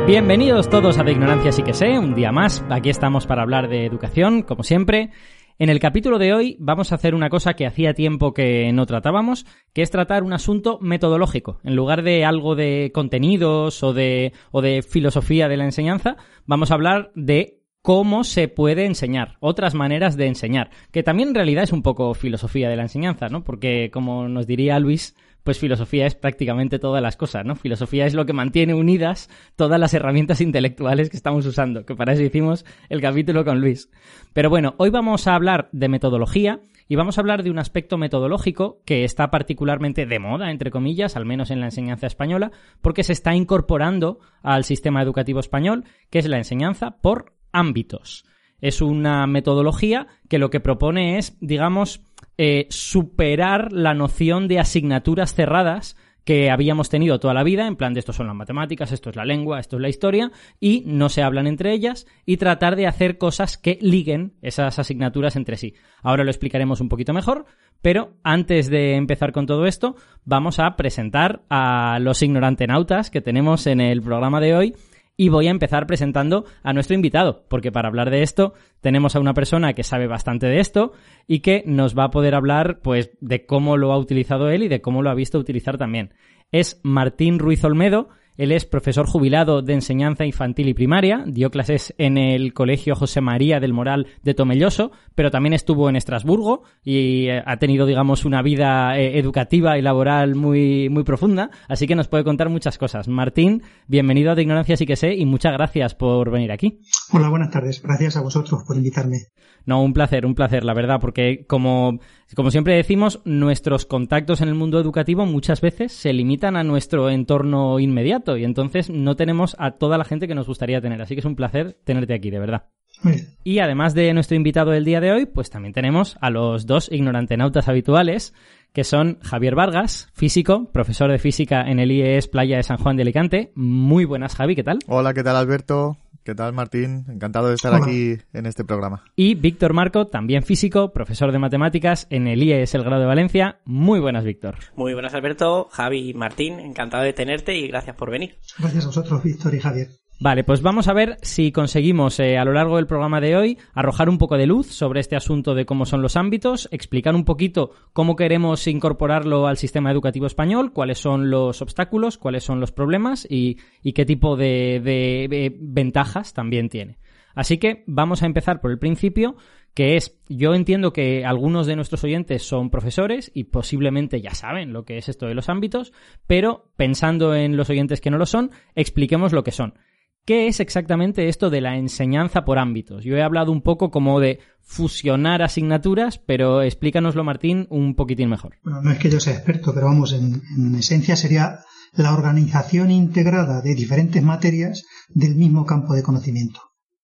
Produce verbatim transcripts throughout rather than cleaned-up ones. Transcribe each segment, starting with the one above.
Bienvenidos todos a De Ignorancia Sí que Sé, un día más. Aquí estamos para hablar de educación, como siempre. En el capítulo de hoy vamos a hacer una cosa que hacía tiempo que no tratábamos, que es tratar un asunto metodológico. En lugar de algo de contenidos o de, o de filosofía de la enseñanza, vamos a hablar de cómo se puede enseñar, otras maneras de enseñar, que también en realidad es un poco filosofía de la enseñanza, ¿no? Porque, como nos diría Luis, pues filosofía es prácticamente todas las cosas, ¿no? Filosofía es lo que mantiene unidas todas las herramientas intelectuales que estamos usando, que para eso hicimos el capítulo con Luis. Pero bueno, hoy vamos a hablar de metodología y vamos a hablar de un aspecto metodológico que está particularmente de moda, entre comillas, al menos en la enseñanza española, porque se está incorporando al sistema educativo español, que es la enseñanza por ámbitos. Es una metodología que lo que propone es, digamos, eh, superar la noción de asignaturas cerradas que habíamos tenido toda la vida, en plan de esto son las matemáticas, esto es la lengua, esto es la historia, y no se hablan entre ellas, y tratar de hacer cosas que liguen esas asignaturas entre sí. Ahora lo explicaremos un poquito mejor, pero antes de empezar con todo esto, vamos a presentar a los ignorantenautas que tenemos en el programa de hoy. Y voy a empezar presentando a nuestro invitado, porque para hablar de esto tenemos a una persona que sabe bastante de esto y que nos va a poder hablar pues de cómo lo ha utilizado él y de cómo lo ha visto utilizar también. Es Martín Ruiz Olmedo. Él es profesor jubilado de enseñanza infantil y primaria, dio clases en el Colegio José María del Moral de Tomelloso, pero también estuvo en Estrasburgo y ha tenido, digamos, una vida eh, educativa y laboral muy, muy profunda, así que nos puede contar muchas cosas. Martín, bienvenido a De Ignorancia Sí que Sé y muchas gracias por venir aquí. Hola, buenas tardes. Gracias a vosotros por invitarme. No, un placer, un placer, la verdad, porque como, como siempre decimos, nuestros contactos en el mundo educativo muchas veces se limitan a nuestro entorno inmediato y entonces no tenemos a toda la gente que nos gustaría tener. Así que es un placer tenerte aquí, de verdad. Muy bien. Y además de nuestro invitado del día de hoy, pues también tenemos a los dos ignorantenautas habituales, que son Javier Vargas, físico, profesor de física en el I E S Playa de San Juan de Alicante. Muy buenas, Javi, ¿qué tal? Hola, ¿qué tal, Alberto? ¿Qué tal, Martín? Encantado de estar Hola. aquí en este programa. Y Víctor Marco, también físico, profesor de matemáticas en el I E S El Grado de Valencia. Muy buenas, Víctor. Muy buenas, Alberto, Javi y Martín. Encantado de tenerte y gracias por venir. Gracias a vosotros, Víctor y Javier. Vale, pues vamos a ver si conseguimos eh, a lo largo del programa de hoy arrojar un poco de luz sobre este asunto de cómo son los ámbitos, explicar un poquito cómo queremos incorporarlo al sistema educativo español, cuáles son los obstáculos, cuáles son los problemas y, y qué tipo de, de, de ventajas también tiene. Así que vamos a empezar por el principio, que es, yo entiendo que algunos de nuestros oyentes son profesores y posiblemente ya saben lo que es esto de los ámbitos, pero pensando en los oyentes que no lo son, expliquemos lo que son. ¿Qué es exactamente esto de la enseñanza por ámbitos? Yo he hablado un poco como de fusionar asignaturas, pero explícanoslo, Martín, un poquitín mejor. Bueno, no es que yo sea experto, pero vamos, en, en esencia sería la organización integrada de diferentes materias del mismo campo de conocimiento.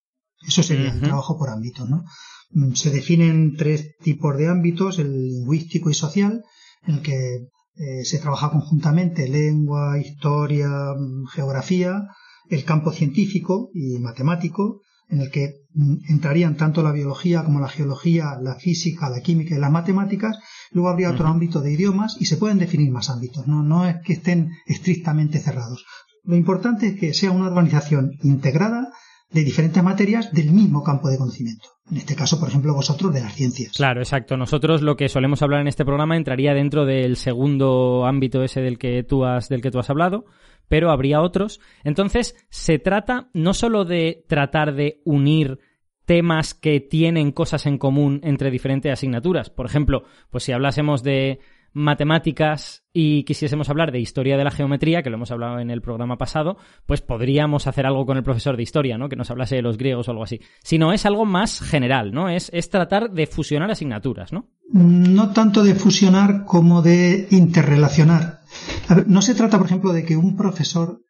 Eso sería uh-huh. el trabajo por ámbitos, ¿no? Se definen tres tipos de ámbitos, el lingüístico y social, en el que eh, se trabaja conjuntamente lengua, historia, geografía, el campo científico y matemático, en el que entrarían tanto la biología como la geología, la física, la química y las matemáticas. Luego habría otro uh-huh. ámbito de idiomas y se pueden definir más ámbitos, ¿no? No es que estén estrictamente cerrados. Lo importante es que sea una organización integrada de diferentes materias del mismo campo de conocimiento. En este caso, por ejemplo, vosotros de las ciencias. Claro, exacto. Nosotros lo que solemos hablar en este programa entraría dentro del segundo ámbito ese del que tú has, del que tú has hablado, pero habría otros. Entonces, se trata no solo de tratar de unir temas que tienen cosas en común entre diferentes asignaturas. Por ejemplo, pues si hablásemos de matemáticas y quisiésemos hablar de historia de la geometría, que lo hemos hablado en el programa pasado, pues podríamos hacer algo con el profesor de historia, ¿no? Que nos hablase de los griegos o algo así. Sino es algo más general, ¿no? Es, es tratar de fusionar asignaturas, ¿no? No tanto de fusionar como de interrelacionar. A ver, no se trata, por ejemplo, de que un profesor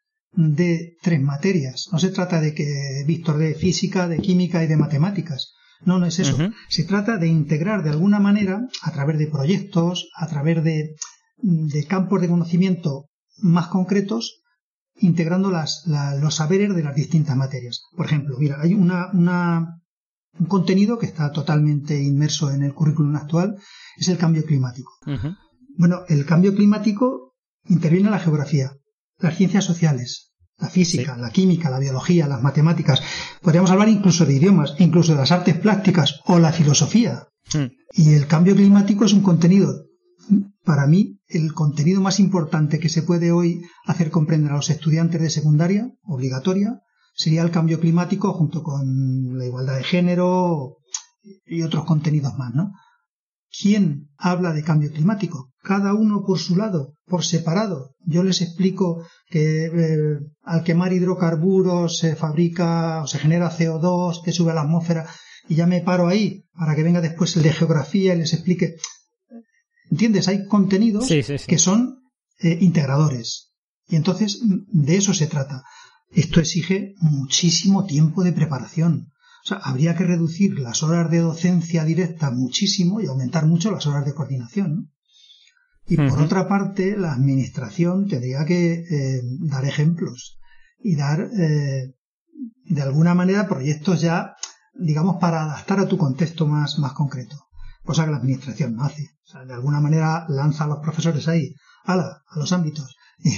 dé tres materias. No se trata de que Víctor dé física, de química y de matemáticas. No, no es eso. Uh-huh. Se trata de integrar de alguna manera, a través de proyectos, a través de, de campos de conocimiento más concretos, integrando las, la, los saberes de las distintas materias. Por ejemplo, mira, hay una, una, un contenido que está totalmente inmerso en el currículum actual, es el cambio climático. Uh-huh. Bueno, el cambio climático interviene en la geografía, las ciencias sociales, La física, sí. la química, la biología, las matemáticas. Podríamos hablar incluso de idiomas, incluso de las artes plásticas o la filosofía. Mm. Y el cambio climático es un contenido, para mí, el contenido más importante que se puede hoy hacer comprender a los estudiantes de secundaria, obligatoria, sería el cambio climático junto con la igualdad de género y otros contenidos más, ¿no? ¿Quién habla de cambio climático? Cada uno por su lado, por separado. Yo les explico que eh, al quemar hidrocarburos se fabrica o se genera C O dos que sube a la atmósfera y ya me paro ahí para que venga después el de geografía y les explique. ¿Entiendes? Hay contenidos sí, sí, sí. que son eh, integradores. Y entonces de eso se trata. Esto exige muchísimo tiempo de preparación. O sea, habría que reducir las horas de docencia directa muchísimo y aumentar mucho las horas de coordinación, ¿no? Y uh-huh. por otra parte, la administración tendría que eh, dar ejemplos y dar, eh, de alguna manera, proyectos ya, digamos, para adaptar a tu contexto más, más concreto. Cosa que la administración no hace. O sea, de alguna manera lanza a los profesores ahí, ala, a los ámbitos, y,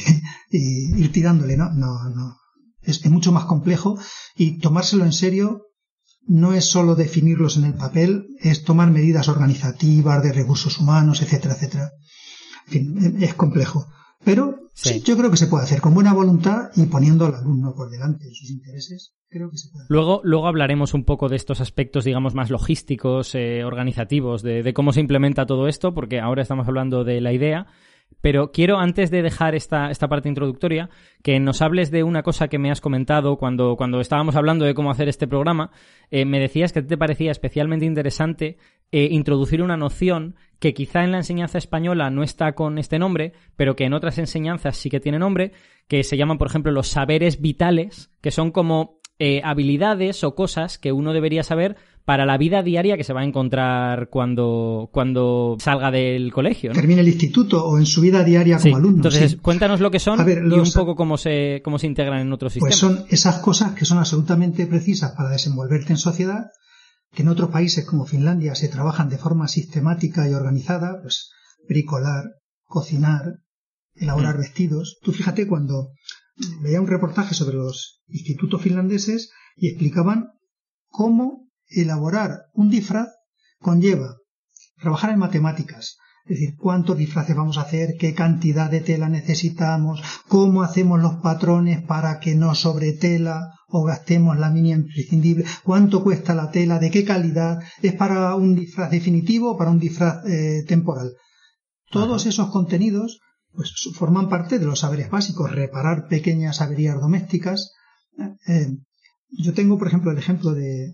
y ir tirándole, ¿no? No, no. Es, es mucho más complejo y tomárselo en serio no es solo definirlos en el papel, es tomar medidas organizativas, de recursos humanos, etcétera, etcétera. En fin, es complejo. Pero sí. Sí, yo creo que se puede hacer con buena voluntad y poniendo al alumno por delante de sus intereses. Creo que se puede hacer. Luego, luego hablaremos un poco de estos aspectos, digamos, más logísticos, eh, organizativos, de, de cómo se implementa todo esto, porque ahora estamos hablando de la idea. Pero quiero, antes de dejar esta, esta parte introductoria, que nos hables de una cosa que me has comentado cuando, cuando estábamos hablando de cómo hacer este programa. Eh, me decías que te parecía especialmente interesante eh, introducir una noción que quizá en la enseñanza española no está con este nombre, pero que en otras enseñanzas sí que tiene nombre, que se llaman, por ejemplo, los saberes vitales, que son como eh, habilidades o cosas que uno debería saber para la vida diaria que se va a encontrar cuando, cuando salga del colegio, ¿no? Termine el instituto o en su vida diaria como sí. alumno. Entonces, sí. cuéntanos lo que son ver, los... y un poco cómo se, cómo se integran en otros sistemas. Pues son esas cosas que son absolutamente precisas para desenvolverte en sociedad, que en otros países como Finlandia se trabajan de forma sistemática y organizada, pues bricolar, cocinar, elaborar mm. vestidos. Tú fíjate cuando veía un reportaje sobre los institutos finlandeses y explicaban cómo elaborar un disfraz conlleva trabajar en matemáticas, es decir, cuántos disfraces vamos a hacer, qué cantidad de tela necesitamos, cómo hacemos los patrones para que no sobre tela o gastemos la mínima imprescindible, cuánto cuesta la tela, de qué calidad, es para un disfraz definitivo o para un disfraz eh, temporal. Todos Ajá. esos contenidos pues forman parte de los saberes básicos, reparar pequeñas averías domésticas. Eh, yo tengo, por ejemplo, el ejemplo de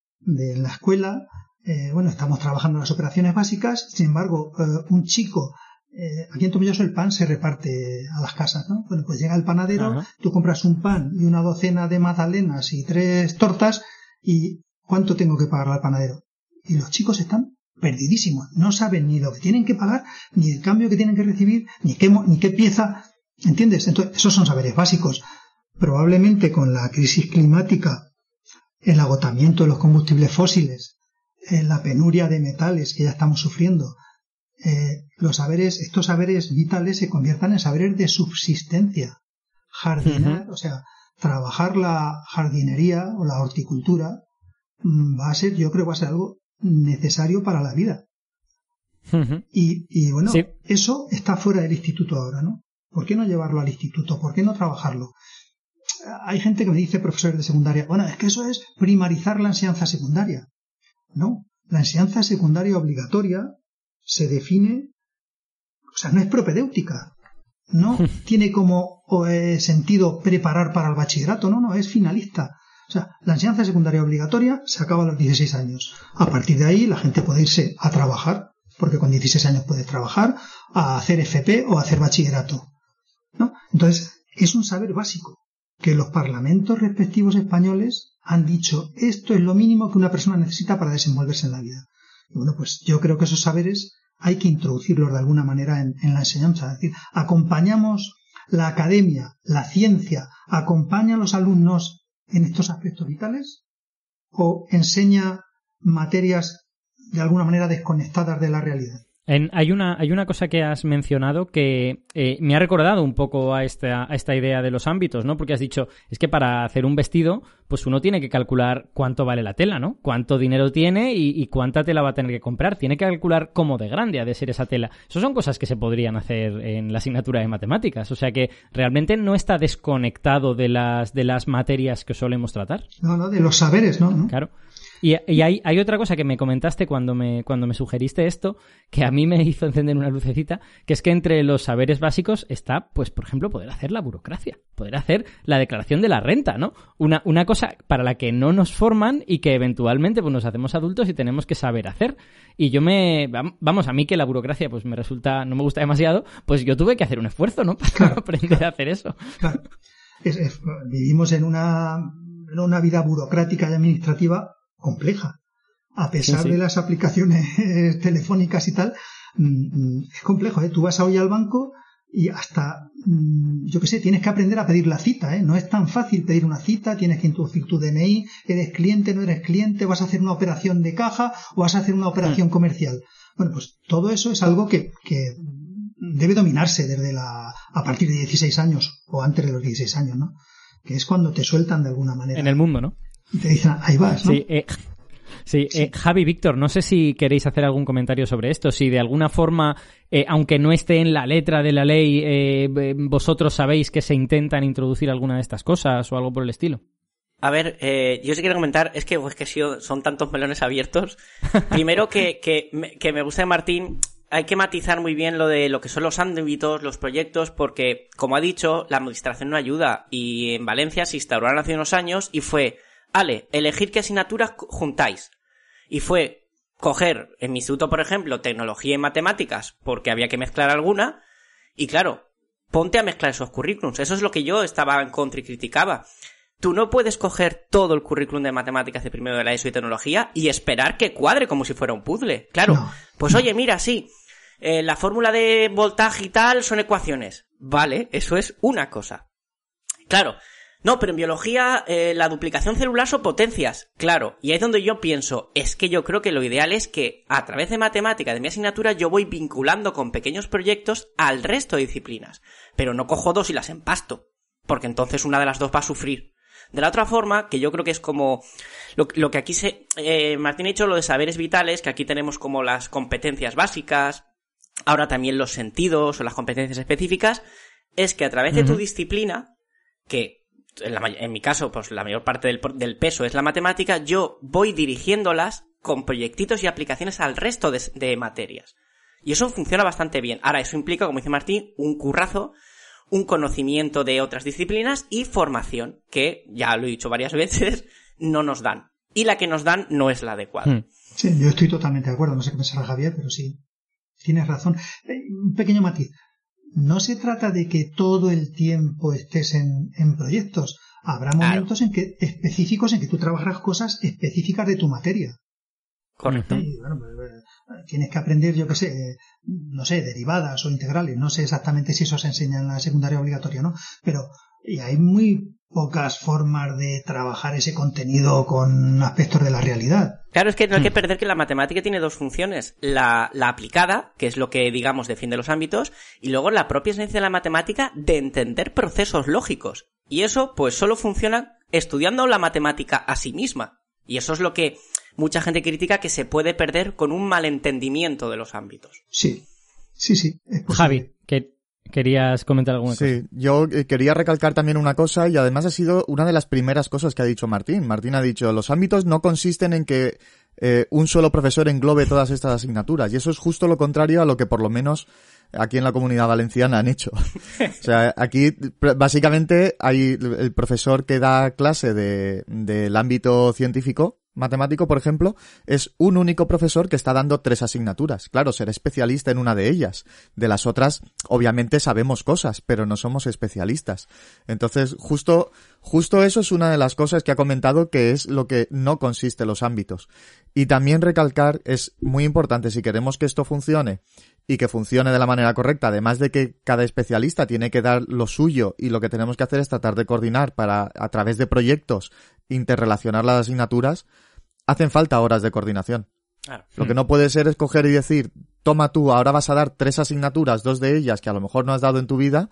de la escuela, eh, bueno, estamos trabajando en las operaciones básicas, sin embargo, eh, un chico, eh, aquí en Tomelloso el pan se reparte a las casas, ¿no? Bueno, pues llega el panadero, Ajá. tú compras un pan y una docena de magdalenas y tres tortas, y ¿cuánto tengo que pagar al panadero? Y los chicos están perdidísimos, no saben ni lo que tienen que pagar, ni el cambio que tienen que recibir, ni qué, ni qué pieza, ¿entiendes? Entonces, esos son saberes básicos. Probablemente con la crisis climática, el agotamiento de los combustibles fósiles, eh, la penuria de metales que ya estamos sufriendo, eh, los saberes, estos saberes vitales se conviertan en saberes de subsistencia. Jardinar, uh-huh. o sea, trabajar la jardinería o la horticultura mmm, va a ser, yo creo, va a ser algo necesario para la vida. Uh-huh. Y, y bueno, sí. eso está fuera del instituto ahora, ¿no? ¿Por qué no llevarlo al instituto? ¿Por qué no trabajarlo? Hay gente que me dice, profesores de secundaria, bueno, es que eso es primarizar la enseñanza secundaria. No, la enseñanza secundaria obligatoria se define, o sea, no es propedéutica, no tiene como eh, sentido preparar para el bachillerato, no, no, es finalista. O sea, la enseñanza secundaria obligatoria se acaba a los dieciséis años. A partir de ahí la gente puede irse a trabajar, porque con dieciséis años puedes trabajar, a hacer F P o a hacer bachillerato, ¿no? Entonces, es un saber básico que los parlamentos respectivos españoles han dicho, esto es lo mínimo que una persona necesita para desenvolverse en la vida. Y bueno, pues yo creo que esos saberes hay que introducirlos de alguna manera en, en la enseñanza. Es decir, acompañamos la academia, la ciencia, acompaña a los alumnos en estos aspectos vitales o enseña materias de alguna manera desconectadas de la realidad. En, hay una hay una cosa que has mencionado que eh, me ha recordado un poco a esta, a esta idea de los ámbitos, ¿no? Porque has dicho, es que para hacer un vestido, pues uno tiene que calcular cuánto vale la tela, ¿no? Cuánto dinero tiene y, y cuánta tela va a tener que comprar. Tiene que calcular cómo de grande ha de ser esa tela. Eso son cosas que se podrían hacer en la asignatura de matemáticas. O sea que realmente no está desconectado de las, de las materias que solemos tratar. No, no, de los saberes, ¿no? ¿No? Claro. Y, y hay, hay otra cosa que me comentaste cuando me, cuando me sugeriste esto, que a mí me hizo encender una lucecita, que es que entre los saberes básicos está, pues, por ejemplo, poder hacer la burocracia, poder hacer la declaración de la renta, ¿no? Una, una cosa para la que no nos forman y que eventualmente pues, nos hacemos adultos y tenemos que saber hacer. Y yo me... Vamos, a mí que la burocracia pues me resulta... no me gusta demasiado, pues yo tuve que hacer un esfuerzo, ¿no? Para claro, aprender claro, a hacer eso. Claro. Es, es, vivimos en una, en una vida burocrática y administrativa compleja. A pesar sí, sí. de las aplicaciones telefónicas y tal, es complejo, ¿eh? Tú vas hoy al banco y hasta, yo qué sé, tienes que aprender a pedir la cita, ¿eh? No es tan fácil pedir una cita, tienes que introducir tu D N I, eres cliente, no eres cliente, vas a hacer una operación de caja o vas a hacer una operación comercial. Bueno, pues todo eso es algo que, que debe dominarse desde la, a partir de dieciséis años o antes de los dieciséis años, ¿no? Que es cuando te sueltan de alguna manera. En el mundo, ¿no? Y te dicen, ahí vas, ¿no? Sí, eh, sí, sí. Eh, Javi, Víctor, no sé si queréis hacer algún comentario sobre esto, si de alguna forma, eh, aunque no esté en la letra de la ley, eh, vosotros sabéis que se intentan introducir alguna de estas cosas o algo por el estilo. A ver, eh, yo sí quiero comentar, es que, es que son tantos melones abiertos. Primero que, que, que me gusta de Martín, hay que matizar muy bien lo de lo que son los ámbitos, los proyectos, porque, como ha dicho, la administración no ayuda. Y en Valencia se instauraron hace unos años y fue... Ale, elegir qué asignaturas juntáis. Y fue coger, en mi instituto, por ejemplo, tecnología y matemáticas, porque había que mezclar alguna, y claro, ponte a mezclar esos currículums. Eso es lo que yo estaba en contra y criticaba. Tú no puedes coger todo el currículum de matemáticas de primero de la ESO y tecnología y esperar que cuadre como si fuera un puzzle. Claro, no. Pues oye, mira, sí, eh, la fórmula de voltaje y tal son ecuaciones. Vale, eso es una cosa. Claro. No, pero en biología eh, la duplicación celular son potencias, claro, y ahí es donde yo pienso, es que yo creo que lo ideal es que a través de matemática de mi asignatura yo voy vinculando con pequeños proyectos al resto de disciplinas, pero no cojo dos y las empasto, porque entonces una de las dos va a sufrir. De la otra forma, que yo creo que es como lo, lo que aquí se... Eh, Martín ha dicho lo de saberes vitales, que aquí tenemos como las competencias básicas, ahora también los sentidos o las competencias específicas, es que a través de tu disciplina, que... En, la, en mi caso, pues la mayor parte del, del peso es la matemática, yo voy dirigiéndolas con proyectitos y aplicaciones al resto de, de materias. Y eso funciona bastante bien. Ahora, eso implica, como dice Martín, un currazo, un conocimiento de otras disciplinas y formación, que, ya lo he dicho varias veces, no nos dan. Y la que nos dan no es la adecuada. Sí, yo estoy totalmente de acuerdo. No sé qué pensará Javier, pero sí, tienes razón. Un pequeño matiz. No se trata de que todo el tiempo estés en, en proyectos. Habrá momentos claro. en que específicos en que tú trabajarás cosas específicas de tu materia. Correcto. Y, bueno, pues, tienes que aprender, yo qué sé, no sé, derivadas o integrales. No sé exactamente si eso se enseña en la secundaria obligatoria, ¿no? Pero y hay muy pocas formas de trabajar ese contenido con aspectos de la realidad. Claro, es que no hay que perder que la matemática tiene dos funciones. La, la aplicada, que es lo que, digamos, defiende los ámbitos, y luego la propia esencia de la matemática de entender procesos lógicos. Y eso, pues, solo funciona estudiando la matemática a sí misma. Y eso es lo que mucha gente critica, que se puede perder con un malentendimiento de los ámbitos. Sí, sí, sí. Es posible. Javi, que... ¿Querías comentar alguna cosa? Sí, yo quería recalcar también una cosa y además ha sido una de las primeras cosas que ha dicho Martín. Martín ha dicho, los ámbitos no consisten en que eh, un solo profesor englobe todas estas asignaturas y eso es justo lo contrario a lo que por lo menos aquí en la Comunidad Valenciana han hecho. O sea, aquí básicamente hay el profesor que da clase de del ámbito científico, matemático, por ejemplo, es un único profesor que está dando tres asignaturas. Claro, será especialista en una de ellas. De las otras, obviamente sabemos cosas, pero no somos especialistas. Entonces, justo, justo eso es una de las cosas que ha comentado que es lo que no consiste los ámbitos. Y también recalcar, es muy importante, si queremos que esto funcione y que funcione de la manera correcta, además de que cada especialista tiene que dar lo suyo y lo que tenemos que hacer es tratar de coordinar para, a través de proyectos, interrelacionar las asignaturas, hacen falta horas de coordinación. Claro. Lo que no puede ser es coger y decir, toma tú, ahora vas a dar tres asignaturas, dos de ellas que a lo mejor no has dado en tu vida,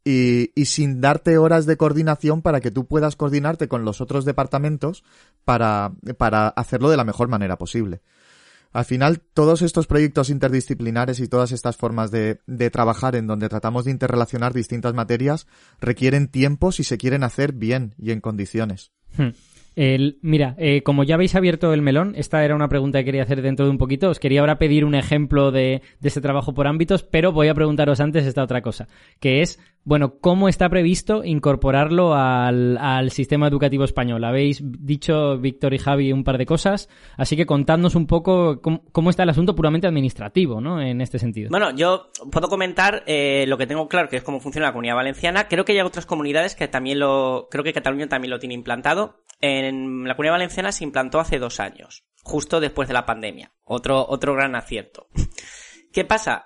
y, y sin darte horas de coordinación para que tú puedas coordinarte con los otros departamentos para, para hacerlo de la mejor manera posible. Al final, todos estos proyectos interdisciplinares y todas estas formas de, de trabajar en donde tratamos de interrelacionar distintas materias requieren tiempo si se quieren hacer bien y en condiciones. Hmm. El, mira, eh, como ya habéis abierto el melón, esta era una pregunta que quería hacer dentro de un poquito. Os quería ahora pedir un ejemplo de, de ese trabajo por ámbitos, pero voy a preguntaros antes esta otra cosa, que es, bueno, ¿cómo está previsto incorporarlo al, al sistema educativo español? Habéis dicho, Víctor y Javi, un par de cosas, así que contadnos un poco cómo, cómo está el asunto puramente administrativo, ¿no? En este sentido. Bueno, yo puedo comentar eh, lo que tengo claro, que es cómo funciona la Comunidad Valenciana. Creo que hay otras comunidades que también lo... Creo que Cataluña también lo tiene implantado. En la Comunidad Valenciana se implantó hace dos años, justo después de la pandemia. Otro, otro gran acierto. ¿Qué pasa?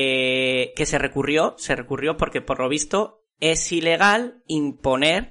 Que, que se recurrió, se recurrió porque por lo visto es ilegal imponer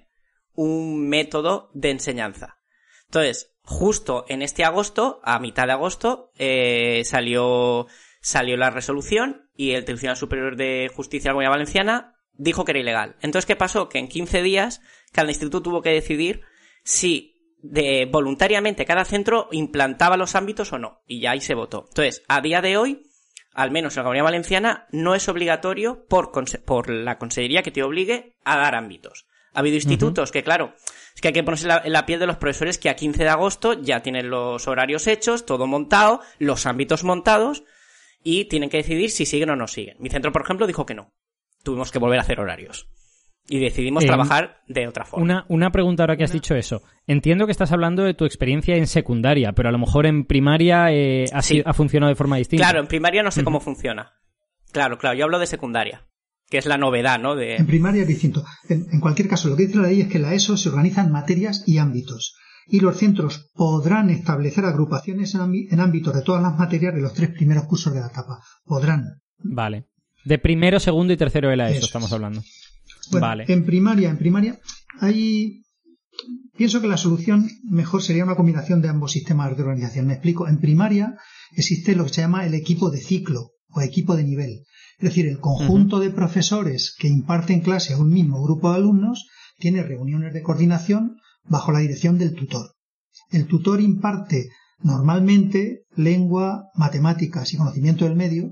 un método de enseñanza. Entonces, justo en este agosto, a mitad de agosto, eh, salió, salió la resolución y el Tribunal Superior de Justicia de la Comunidad Valenciana dijo que era ilegal. Entonces, ¿qué pasó? Que en quince días cada instituto tuvo que decidir si de, voluntariamente cada centro implantaba los ámbitos o no, y ya ahí se votó. Entonces, a día de hoy, al menos en la Comunidad Valenciana, no es obligatorio por, por la Consellería que te obligue a dar ámbitos. Ha habido institutos uh-huh. que, claro, es que hay que ponerse en la, en la piel de los profesores que a quince de agosto ya tienen los horarios hechos, todo montado, los ámbitos montados, y tienen que decidir si siguen o no siguen. Mi centro, por ejemplo, dijo que no. Tuvimos que volver a hacer horarios. Y decidimos eh, trabajar de otra forma. Una, una pregunta ahora que has dicho eso. Entiendo que estás hablando de tu experiencia en secundaria, pero a lo mejor en primaria eh, ha, sí. ha funcionado de forma distinta. Claro, en primaria no sé uh-huh. cómo funciona. Claro, claro, yo hablo de secundaria, que es la novedad, ¿no? De... En primaria es distinto. En, en cualquier caso, lo que dice la ley es que la ESO se organiza en materias y ámbitos. Y los centros podrán establecer agrupaciones en, ámbi- en ámbitos de todas las materias de los tres primeros cursos de la etapa. Podrán. Vale. De primero, segundo y tercero de la ESO, Eso estamos es. hablando. Bueno, vale. en primaria, en primaria, hay... pienso que la solución mejor sería una combinación de ambos sistemas de organización. Me explico. En primaria existe lo que se llama el equipo de ciclo o equipo de nivel. Es decir, el conjunto uh-huh. de profesores que imparten clase a un mismo grupo de alumnos tiene reuniones de coordinación bajo la dirección del tutor. El tutor imparte normalmente lengua, matemáticas y conocimiento del medio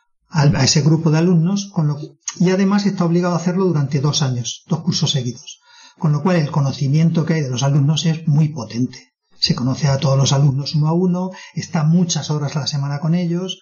a ese grupo de alumnos, con lo, y además está obligado a hacerlo durante dos años, dos cursos seguidos. Con lo cual el conocimiento que hay de los alumnos es muy potente. Se conoce a todos los alumnos uno a uno, está muchas horas a la semana con ellos.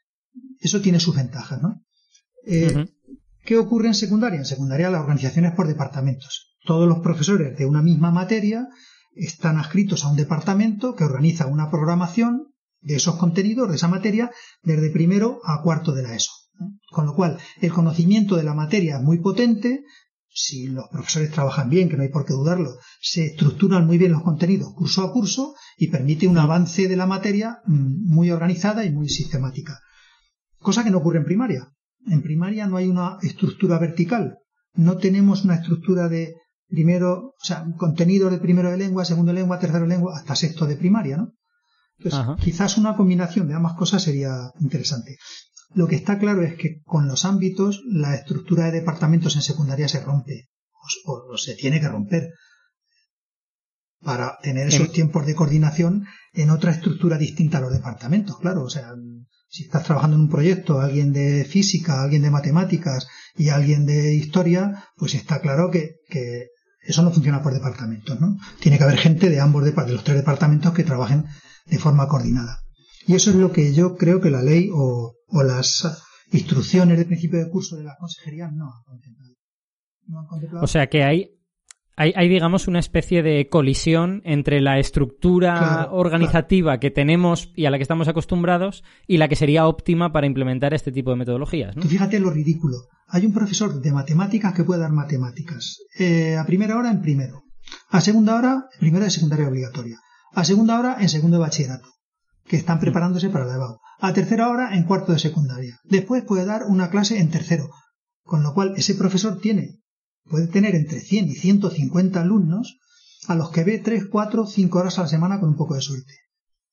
Eso tiene sus ventajas, ¿no? Eh, uh-huh. ¿Qué ocurre en secundaria? En secundaria la organización es por departamentos. Todos los profesores de una misma materia están adscritos a un departamento que organiza una programación de esos contenidos, de esa materia, desde primero a cuarto de la ESO. Con lo cual, el conocimiento de la materia es muy potente. Si los profesores trabajan bien, que no hay por qué dudarlo, se estructuran muy bien los contenidos curso a curso y permite un avance de la materia muy organizada y muy sistemática. Cosa que no ocurre en primaria. En primaria no hay una estructura vertical. No tenemos una estructura de primero, o sea, contenido de primero de lengua, segundo de lengua, tercero de lengua, hasta sexto de primaria, ¿no? Entonces, Ajá. quizás una combinación de ambas cosas sería interesante. Lo que está claro es que con los ámbitos la estructura de departamentos en secundaria se rompe, o, o se tiene que romper, para tener esos tiempos de coordinación en otra estructura distinta a los departamentos, claro. O sea, si estás trabajando en un proyecto, alguien de física, alguien de matemáticas y alguien de historia, pues está claro que, que eso no funciona por departamentos, ¿no? Tiene que haber gente de ambos de, de los tres departamentos que trabajen de forma coordinada. Y eso es lo que yo creo que la ley o, o las instrucciones de principio de curso de la consejería no han contemplado. No han contemplado. O sea que hay, hay, hay, digamos, una especie de colisión entre la estructura claro, organizativa claro. que tenemos y a la que estamos acostumbrados y la que sería óptima para implementar este tipo de metodologías, ¿no? Tú fíjate lo ridículo. Hay un profesor de matemáticas que puede dar matemáticas. Eh, a primera hora en primero. A segunda hora, en primero de secundaria obligatoria. A segunda hora en segundo de bachillerato, que están preparándose para la EBAU. A tercera hora en cuarto de secundaria. Después puede dar una clase en tercero. Con lo cual ese profesor tiene, puede tener entre cien y ciento cincuenta alumnos a los que ve tres, cuatro, cinco horas a la semana con un poco de suerte.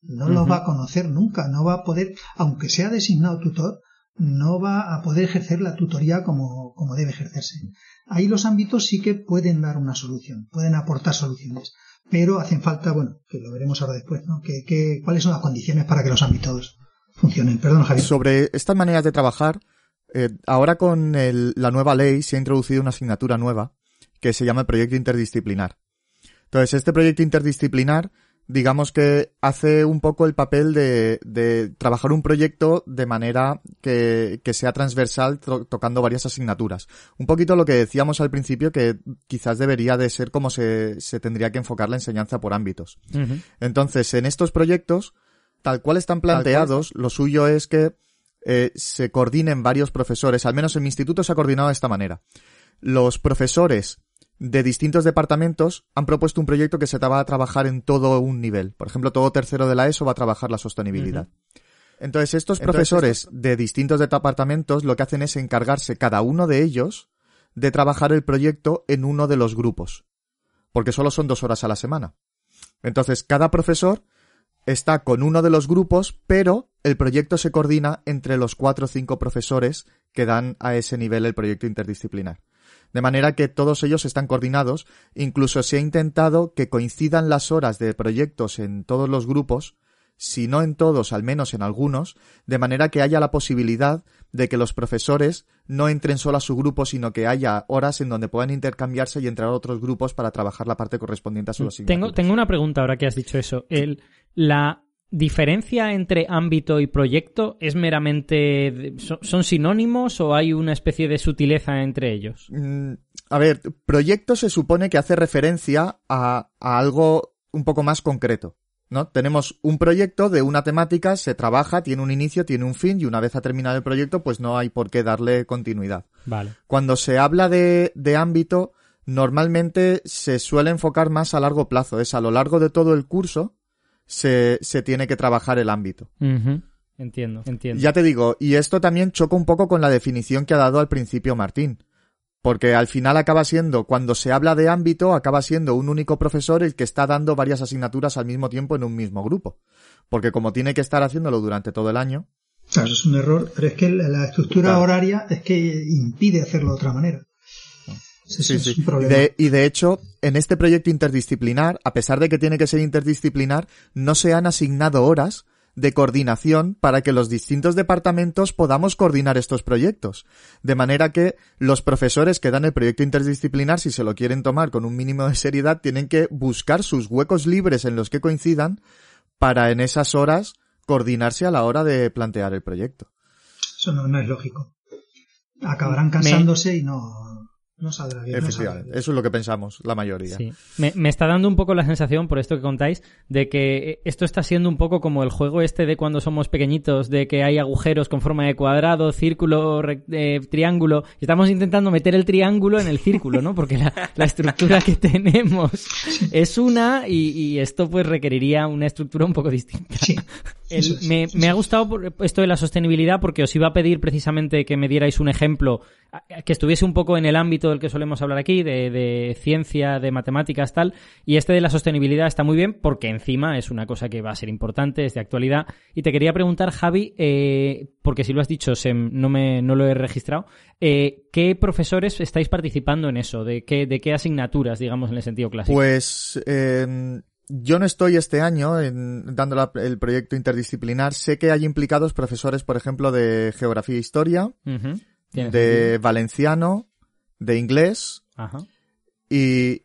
no uh-huh. los va a conocer nunca, no va a poder, aunque sea designado tutor, no va a poder ejercer la tutoría como, como debe ejercerse. Ahí los ámbitos sí que pueden dar una solución, pueden aportar soluciones, pero hacen falta, bueno, que lo veremos ahora después, ¿no? Que, que, ¿cuáles son las condiciones para que los ámbitos funcionen? Perdón, Javier. Sobre estas maneras de trabajar, eh, ahora con el, la nueva ley se ha introducido una asignatura nueva que se llama el proyecto interdisciplinar. Entonces, este proyecto interdisciplinar, digamos que hace un poco el papel de, de trabajar un proyecto de manera que, que sea transversal, to- tocando varias asignaturas. Un poquito lo que decíamos al principio, que quizás debería de ser como se, se tendría que enfocar la enseñanza por ámbitos. Uh-huh. Entonces, en estos proyectos, tal cual están planteados, cual... lo suyo es que eh, se coordinen varios profesores, al menos en mi instituto se ha coordinado de esta manera. Los profesores de distintos departamentos han propuesto un proyecto que se va a trabajar en todo un nivel. Por ejemplo, todo tercero de la ESO va a trabajar la sostenibilidad. Uh-huh. Entonces, estos Entonces, profesores estos... de distintos departamentos lo que hacen es encargarse cada uno de ellos de trabajar el proyecto en uno de los grupos. Porque solo son dos horas a la semana. Entonces, cada profesor está con uno de los grupos, pero el proyecto se coordina entre los cuatro o cinco profesores que dan a ese nivel el proyecto interdisciplinar. De manera que todos ellos están coordinados, incluso se ha intentado que coincidan las horas de proyectos en todos los grupos, si no en todos, al menos en algunos, de manera que haya la posibilidad de que los profesores no entren solo a su grupo, sino que haya horas en donde puedan intercambiarse y entrar a otros grupos para trabajar la parte correspondiente a sus asignaturas. Tengo, tengo una pregunta ahora que has dicho eso. El, la ¿diferencia entre ámbito y proyecto es meramente... ¿Son sinónimos o hay una especie de sutileza entre ellos? Mm, a ver, proyecto se supone que hace referencia a, a algo un poco más concreto, ¿no? Tenemos un proyecto de una temática, se trabaja, tiene un inicio, tiene un fin, y una vez ha terminado el proyecto, pues no hay por qué darle continuidad. Vale. Cuando se habla de, de ámbito, normalmente se suele enfocar más a largo plazo. Es a lo largo de todo el curso se, se tiene que trabajar el ámbito. Uh-huh. Entiendo, entiendo. Ya te digo, y esto también choca un poco con la definición que ha dado al principio Martín. Porque al final acaba siendo, cuando se habla de ámbito, acaba siendo un único profesor el que está dando varias asignaturas al mismo tiempo en un mismo grupo. Porque como tiene que estar haciéndolo durante todo el año... Claro, eso es un error, pero es que la estructura claro. horaria es que impide hacerlo de otra manera. Eso sí, es sí. un problema. Y de, y de hecho, en este proyecto interdisciplinar, a pesar de que tiene que ser interdisciplinar, no se han asignado horas de coordinación para que los distintos departamentos podamos coordinar estos proyectos. De manera que los profesores que dan el proyecto interdisciplinar, si se lo quieren tomar con un mínimo de seriedad, tienen que buscar sus huecos libres en los que coincidan para en esas horas coordinarse a la hora de plantear el proyecto. Eso no, no es lógico. Acabarán cansándose Me... y no... No saldrá bien. Efectivamente, no saldrá. Eso es lo que pensamos la mayoría. Sí. Me, me está dando un poco la sensación, por esto que contáis, de que esto está siendo un poco como el juego este de cuando somos pequeñitos, de que hay agujeros con forma de cuadrado, círculo, eh, triángulo, y estamos intentando meter el triángulo en el círculo, ¿no? Porque la, la estructura que tenemos es una y, y esto pues requeriría una estructura un poco distinta. Sí. El, me, me ha gustado esto de la sostenibilidad porque os iba a pedir precisamente que me dierais un ejemplo que estuviese un poco en el ámbito del que solemos hablar aquí, de, de ciencia, de matemáticas, tal, y este de la sostenibilidad está muy bien porque encima es una cosa que va a ser importante, es de actualidad. Y te quería preguntar, Javi, eh, porque si lo has dicho, se, no, me, no lo he registrado, eh, ¿qué profesores estáis participando en eso? ¿De qué, de qué asignaturas, digamos, en el sentido clásico? Pues... Eh... Yo no estoy este año en, dando la, el proyecto interdisciplinar. Sé que hay implicados profesores, por ejemplo, de geografía e historia, uh-huh. de sentido? Valenciano, de inglés Ajá. y,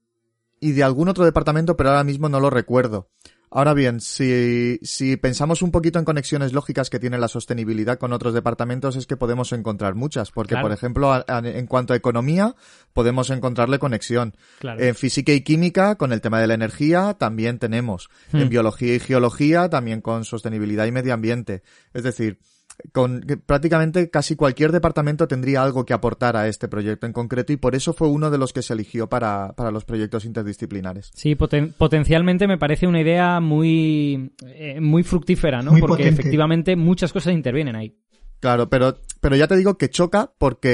y de algún otro departamento, pero ahora mismo no lo recuerdo. Ahora bien, si, si pensamos un poquito en conexiones lógicas que tiene la sostenibilidad con otros departamentos, es que podemos encontrar muchas, porque claro. por ejemplo, a, a, en cuanto a economía, podemos encontrarle conexión. Claro. En física y química, con el tema de la energía, también tenemos. Hmm. En biología y geología, también con sostenibilidad y medio ambiente. Es decir, con prácticamente casi cualquier departamento tendría algo que aportar a este proyecto en concreto, y por eso fue uno de los que se eligió para, para los proyectos interdisciplinares. Sí, poten- potencialmente me parece una idea muy, eh, muy fructífera, ¿no? Muy porque potente. Efectivamente muchas cosas intervienen ahí. Claro, pero, pero ya te digo que choca porque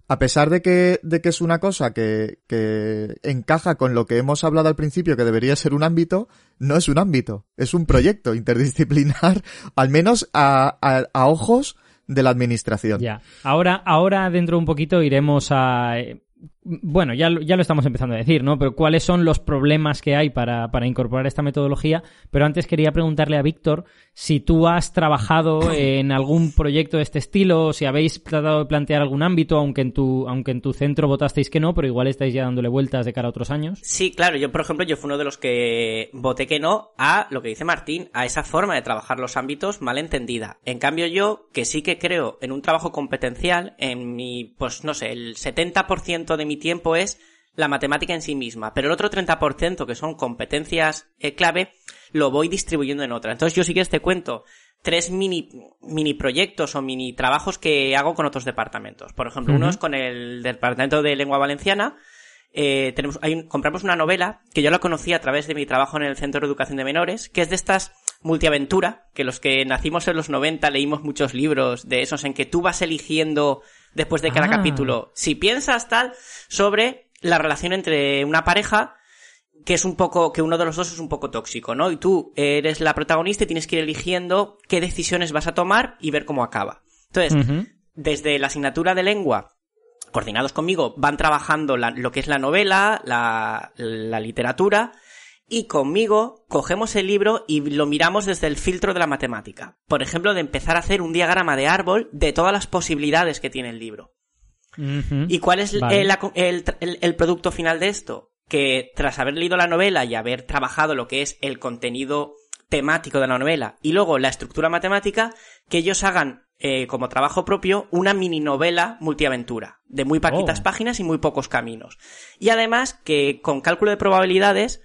a pesar de que, de que es una cosa que, que encaja con lo que hemos hablado al principio, que debería ser un ámbito, no es un ámbito, es un proyecto interdisciplinar, al menos a, a, a ojos de la administración. Ya. Ahora, ahora dentro de un poquito iremos a... Eh, bueno, ya, ya lo estamos empezando a decir, ¿no? Pero ¿cuáles son los problemas que hay para, para incorporar esta metodología? Pero antes quería preguntarle a Víctor si tú has trabajado en algún proyecto de este estilo, si habéis tratado de plantear algún ámbito, aunque en tu, aunque en tu centro votasteis que no, pero igual estáis ya dándole vueltas de cara a otros años. Sí, claro. Yo, por ejemplo, yo fui uno de los que voté que no a lo que dice Martín, a esa forma de trabajar los ámbitos mal entendida. En cambio, yo, que sí que creo en un trabajo competencial, en mi, pues no sé, el setenta por ciento de mi tiempo es la matemática en sí misma, pero el otro treinta por ciento, que son competencias eh, clave, lo voy distribuyendo en otra. Entonces yo sí que te cuento tres mini mini proyectos o mini trabajos que hago con otros departamentos. Por ejemplo, uh-huh. uno es con el departamento de lengua valenciana. Eh, tenemos, hay un, compramos una novela que yo la conocí a través de mi trabajo en el Centro de Educación de Menores, que es de estas multiaventura, que los que nacimos en los noventa leímos muchos libros de esos en que tú vas eligiendo después de cada ah. capítulo, si piensas tal, sobre la relación entre una pareja que es un poco, que uno de los dos es un poco tóxico, ¿no? Y tú eres la protagonista y tienes que ir eligiendo qué decisiones vas a tomar y ver cómo acaba. Entonces, uh-huh. desde la asignatura de lengua, coordinados conmigo, van trabajando la, lo que es la novela, la, la literatura, y conmigo cogemos el libro y lo miramos desde el filtro de la matemática. Por ejemplo, de empezar a hacer un diagrama de árbol de todas las posibilidades que tiene el libro. Uh-huh. ¿Y cuál es vale. el, el, el, el producto final de esto? Que tras haber leído la novela y haber trabajado lo que es el contenido temático de la novela y luego la estructura matemática, que ellos hagan eh, como trabajo propio una mini novela multiaventura de muy poquitas oh. páginas y muy pocos caminos. Y además que con cálculo de probabilidades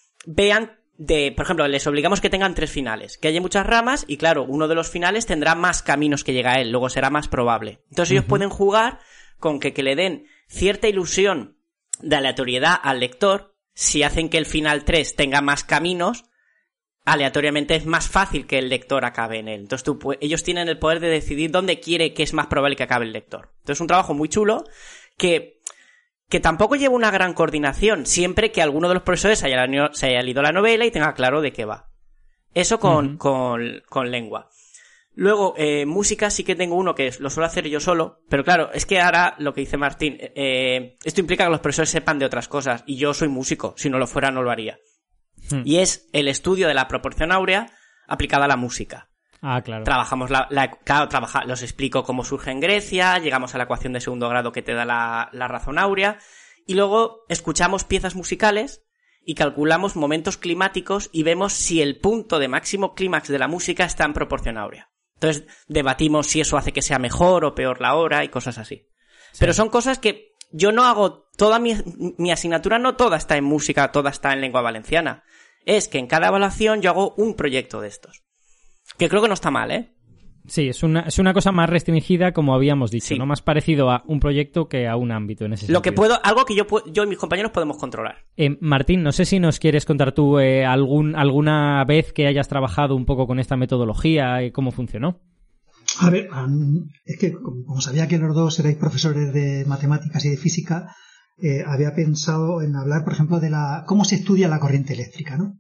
vean de, por ejemplo, les obligamos que tengan tres finales, que haya muchas ramas y claro, uno de los finales tendrá más caminos que llega a él, luego será más probable. Entonces uh-huh. ellos pueden jugar con que, que le den cierta ilusión de aleatoriedad al lector. Si hacen que el final tres tenga más caminos, aleatoriamente es más fácil que el lector acabe en él. Entonces tú, ellos tienen el poder de decidir dónde quiere que es más probable que acabe el lector. Entonces es un trabajo muy chulo que que tampoco lleva una gran coordinación, siempre que alguno de los profesores haya, se haya leído la novela y tenga claro de qué va. Eso con, uh-huh. con, con lengua. Luego, eh, música sí que tengo uno que lo suelo hacer yo solo, pero claro, es que ahora lo que dice Martín, eh, esto implica que los profesores sepan de otras cosas, y yo soy músico, si no lo fuera no lo haría. Uh-huh. Y es el estudio de la proporción áurea aplicada a la música. Ah, claro. Trabajamos la, la claro, trabaja, los explico cómo surge en Grecia, llegamos a la ecuación de segundo grado que te da la, la razón áurea, y luego escuchamos piezas musicales y calculamos momentos climáticos y vemos si el punto de máximo clímax de la música está en proporción áurea. Entonces debatimos si eso hace que sea mejor o peor la hora y cosas así. Sí. Pero son cosas que yo no hago, toda mi, mi asignatura no toda está en música, toda está en lengua valenciana. Es que en cada evaluación yo hago un proyecto de estos. Que creo que no está mal, ¿eh? Sí, es una, es una cosa más restringida, como habíamos dicho, sí. ¿no? Más parecido a un proyecto que a un ámbito en ese sentido. Lo que puedo, algo que yo, yo y mis compañeros podemos controlar. Eh, Martín, no sé si nos quieres contar tú eh, algún, alguna vez que hayas trabajado un poco con esta metodología y cómo funcionó. A ver, es que como sabía que los dos erais profesores de matemáticas y de física, eh, había pensado en hablar, por ejemplo, de la cómo se estudia la corriente eléctrica, ¿no?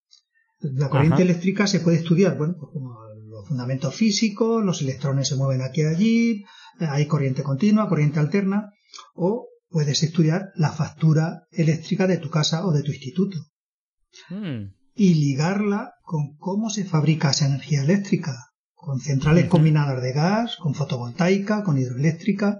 La corriente Ajá. eléctrica se puede estudiar, bueno, pues como los fundamentos físicos, los electrones se mueven aquí y allí, hay corriente continua, corriente alterna, o puedes estudiar la factura eléctrica de tu casa o de tu instituto. Hmm. Y ligarla con cómo se fabrica esa energía eléctrica, con centrales uh-huh. combinadas de gas, con fotovoltaica, con hidroeléctrica,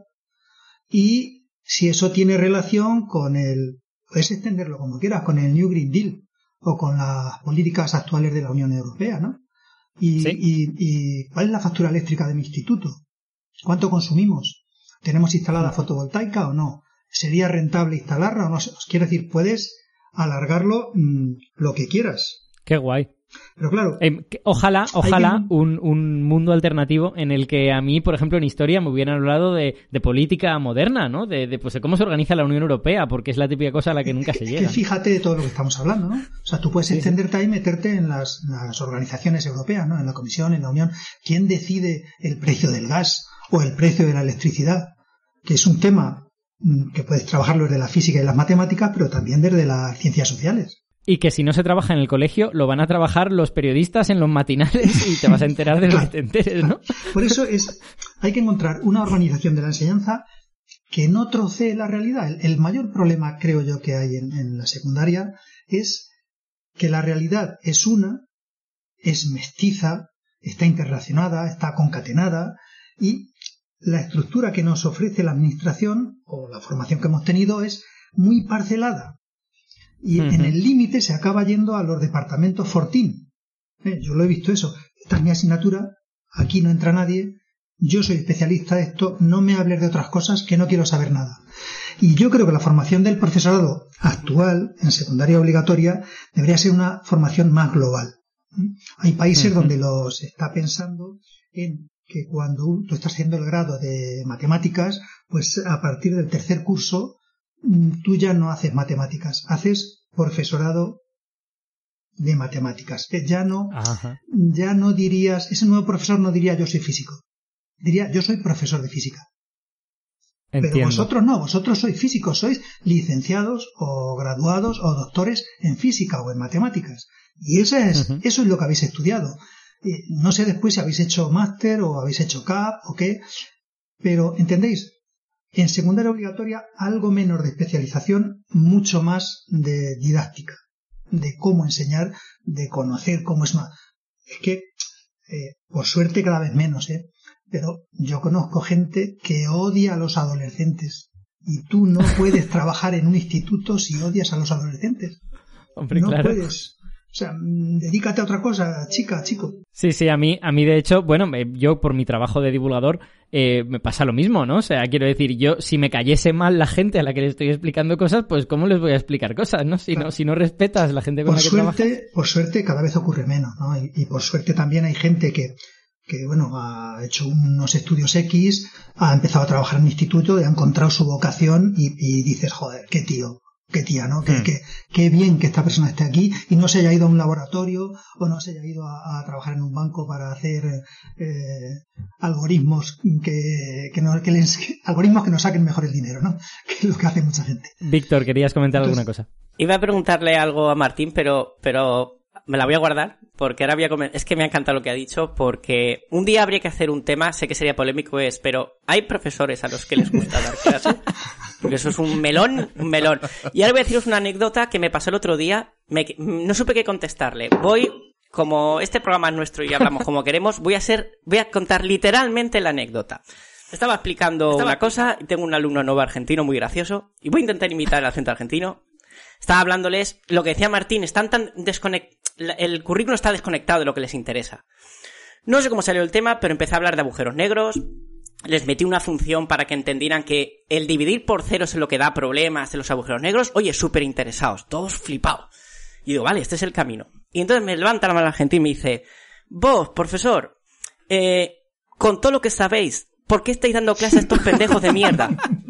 y si eso tiene relación con el, puedes extenderlo como quieras, con el New Green Deal, o con las políticas actuales de la Unión Europea, ¿no? Y, ¿Sí? y, y ¿cuál es la factura eléctrica de mi instituto? ¿Cuánto consumimos? ¿Tenemos instalada fotovoltaica o no? ¿Sería rentable instalarla o no? Os quiero decir, puedes alargarlo mmm, lo que quieras. Qué guay. Pero claro... Eh, ojalá, ojalá que... un, un mundo alternativo en el que a mí, por ejemplo, en historia me hubieran hablado de, de política moderna, ¿no? De, de, pues, de cómo se organiza la Unión Europea, porque es la típica cosa a la que nunca es se que, llega. Es que fíjate de todo lo que estamos hablando, ¿no? O sea, tú puedes sí, extenderte ahí y meterte en las, las organizaciones europeas, ¿no? En la Comisión, en la Unión. ¿Quién decide el precio del gas o el precio de la electricidad? que es un tema que puedes trabajarlo desde la física y las matemáticas, pero también desde las ciencias sociales. Y que si no se trabaja en el colegio, lo van a trabajar los periodistas en los matinales y te vas a enterar de lo que te enteres, ¿no? Por eso es, hay que encontrar una organización de la enseñanza que no trocee la realidad. El, el mayor problema, creo yo, que hay en, en la secundaria es que la realidad es una, es mestiza, está interrelacionada, está concatenada, y la estructura que nos ofrece la administración o la formación que hemos tenido es muy parcelada. Y uh-huh. en el límite se acaba yendo a los departamentos Fortín. ¿Eh? Yo lo he visto eso. Esta es mi asignatura, aquí no entra nadie, yo soy especialista de esto, no me hables de otras cosas que no quiero saber nada. Y yo creo que la formación del profesorado actual, en secundaria obligatoria, debería ser una formación más global. ¿Eh? Hay países uh-huh. donde lo se está pensando en que cuando tú estás haciendo el grado de matemáticas, pues a partir del tercer curso tú ya no haces matemáticas, haces profesorado de matemáticas. Ya no, Ajá. ya no dirías, ese nuevo profesor no diría yo soy físico, diría yo soy profesor de física. Entiendo. Pero vosotros no, vosotros sois físicos, sois licenciados o graduados o doctores en física o en matemáticas. Y eso es, uh-huh. eso es lo que habéis estudiado. Eh, no sé después si habéis hecho máster o habéis hecho C A P o qué, pero ¿entendéis? En secundaria obligatoria algo menos de especialización, mucho más de didáctica, de cómo enseñar, de conocer cómo es más. Es que, eh, por suerte cada vez menos, ¿eh? Pero yo conozco gente que odia a los adolescentes y tú no puedes trabajar en un instituto si odias a los adolescentes. Hombre, no claro. puedes. O sea, dedícate a otra cosa, chica, chico. Sí, sí, a mí, a mí de hecho, bueno, yo por mi trabajo de divulgador eh, me pasa lo mismo, ¿no? O sea, quiero decir, yo si me cayese mal la gente a la que le estoy explicando cosas, pues ¿cómo les voy a explicar cosas, no? Si claro. no, si no respetas a la gente con por la que suerte, trabajas. Por suerte cada vez ocurre menos, ¿no? Y, y por suerte también hay gente que, que, bueno, ha hecho unos estudios X, ha empezado a trabajar en un instituto y ha encontrado su vocación y, y dices, joder, qué tío. Qué tía, ¿no? Qué, mm. qué, qué bien que esta persona esté aquí y no se haya ido a un laboratorio o no se haya ido a, a trabajar en un banco para hacer eh, algoritmos que, que, no, que les, que, algoritmos que nos saquen mejor el dinero, ¿no? Que es lo que hace mucha gente. Víctor, querías comentar Entonces, alguna cosa. Iba a preguntarle algo a Martín, pero, pero me la voy a guardar porque ahora voy a comer. Es que me ha encantado lo que ha dicho porque un día habría que hacer un tema, sé que sería polémico, es, pero hay profesores a los que les gusta dar clases. Porque eso es un melón, un melón. Y ahora voy a deciros una anécdota que me pasó el otro día. Me, no supe qué contestarle. Voy, como este programa es nuestro y hablamos como queremos, voy a ser, voy a contar literalmente la anécdota. Estaba explicando Estaba... una cosa, y tengo un alumno nuevo argentino muy gracioso, y voy a intentar imitar el acento argentino. Estaba hablándoles, lo que decía Martín, están tan desconectados, el currículo está desconectado de lo que les interesa. No sé cómo salió el tema, pero empecé a hablar de agujeros negros. Les metí una función para que entendieran que el dividir por ceros es lo que da problemas de los agujeros negros. Oye, súper interesados, todos flipados. Y digo, vale, este es el camino. Y entonces me levanta la mano argentina y me dice, vos, profesor, eh, con todo lo que sabéis, ¿por qué estáis dando clases a estos pendejos de mierda?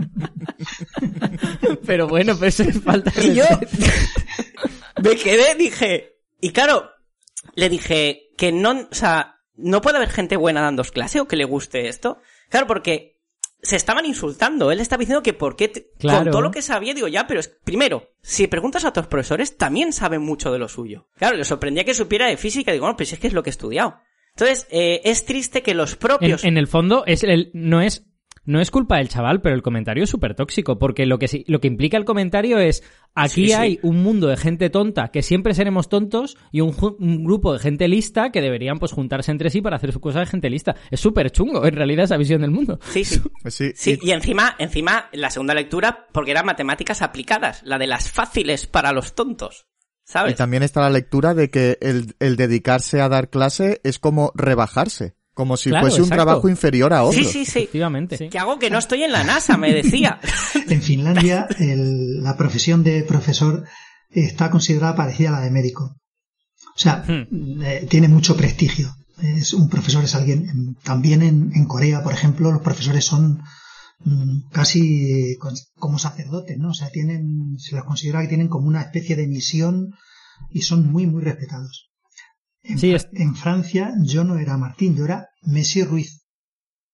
Pero bueno, pues eso es falta de Y yo me quedé, dije, y claro, le dije que no, o sea, no puede haber gente buena dando clase o que le guste esto. Claro, porque se estaban insultando. Él estaba diciendo que por qué, te... claro. con todo lo que sabía, digo, ya, pero es... primero, si preguntas a otros profesores, también saben mucho de lo suyo. Claro, le sorprendía que supiera de física, digo, no, pues es que es lo que he estudiado. Entonces, eh, es triste que los propios... En, en el fondo, es el, no es... No es culpa del chaval, pero el comentario es súper tóxico, porque lo que lo que implica el comentario es, aquí sí, hay sí. un mundo de gente tonta, que siempre seremos tontos, y un, un grupo de gente lista que deberían pues juntarse entre sí para hacer su cosa de gente lista. Es súper chungo, en realidad, esa visión del mundo. Sí, sí. sí, sí y... y encima, encima, la segunda lectura, porque eran matemáticas aplicadas, la de las fáciles para los tontos. ¿Sabes? Y también está la lectura de que el, el dedicarse a dar clase es como rebajarse. Como si claro, fuese un exacto. trabajo inferior a otro. Sí, sí, sí. Efectivamente. Sí. Que hago que no estoy en la NASA, me decía. En Finlandia, el, la profesión de profesor está considerada parecida a la de médico. O sea, hmm. eh, tiene mucho prestigio. Es, un profesor es alguien... También en, en Corea, por ejemplo, los profesores son mm, casi como sacerdotes, ¿no? O sea, tienen, se los considera que tienen como una especie de misión y son muy, muy respetados. En, sí, es... en Francia yo no era Martín, yo era Messi Ruiz.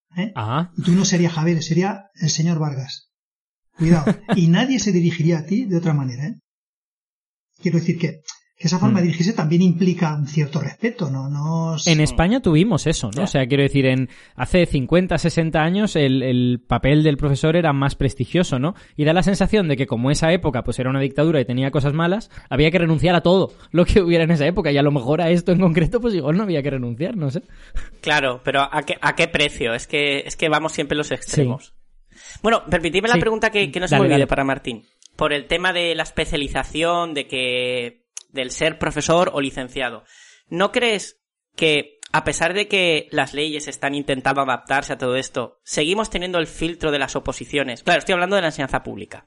¿eh? Ah. Tú no serías Javier, sería el señor Vargas. Cuidado. Y nadie se dirigiría a ti de otra manera, ¿eh? Quiero decir que, que esa forma mm. de dirigirse también implica un cierto respeto, ¿no? no En España tuvimos eso, ¿no? O sea, quiero decir, en hace cincuenta, sesenta años el, el papel del profesor era más prestigioso, ¿no? Y da la sensación de que como esa época pues era una dictadura y tenía cosas malas, había que renunciar a todo lo que hubiera en esa época, y a lo mejor a esto en concreto pues igual no había que renunciar, no sé. Claro, pero ¿a qué, a qué precio? Es que, es que vamos siempre los extremos. Sí. Bueno, permitidme la sí. pregunta que, que no se dale, me olvide dale. para Martín. Por el tema de la especialización, de que del ser profesor o licenciado. ¿No crees que, a pesar de que las leyes están intentando adaptarse a todo esto, seguimos teniendo el filtro de las oposiciones? Claro, estoy hablando de la enseñanza pública.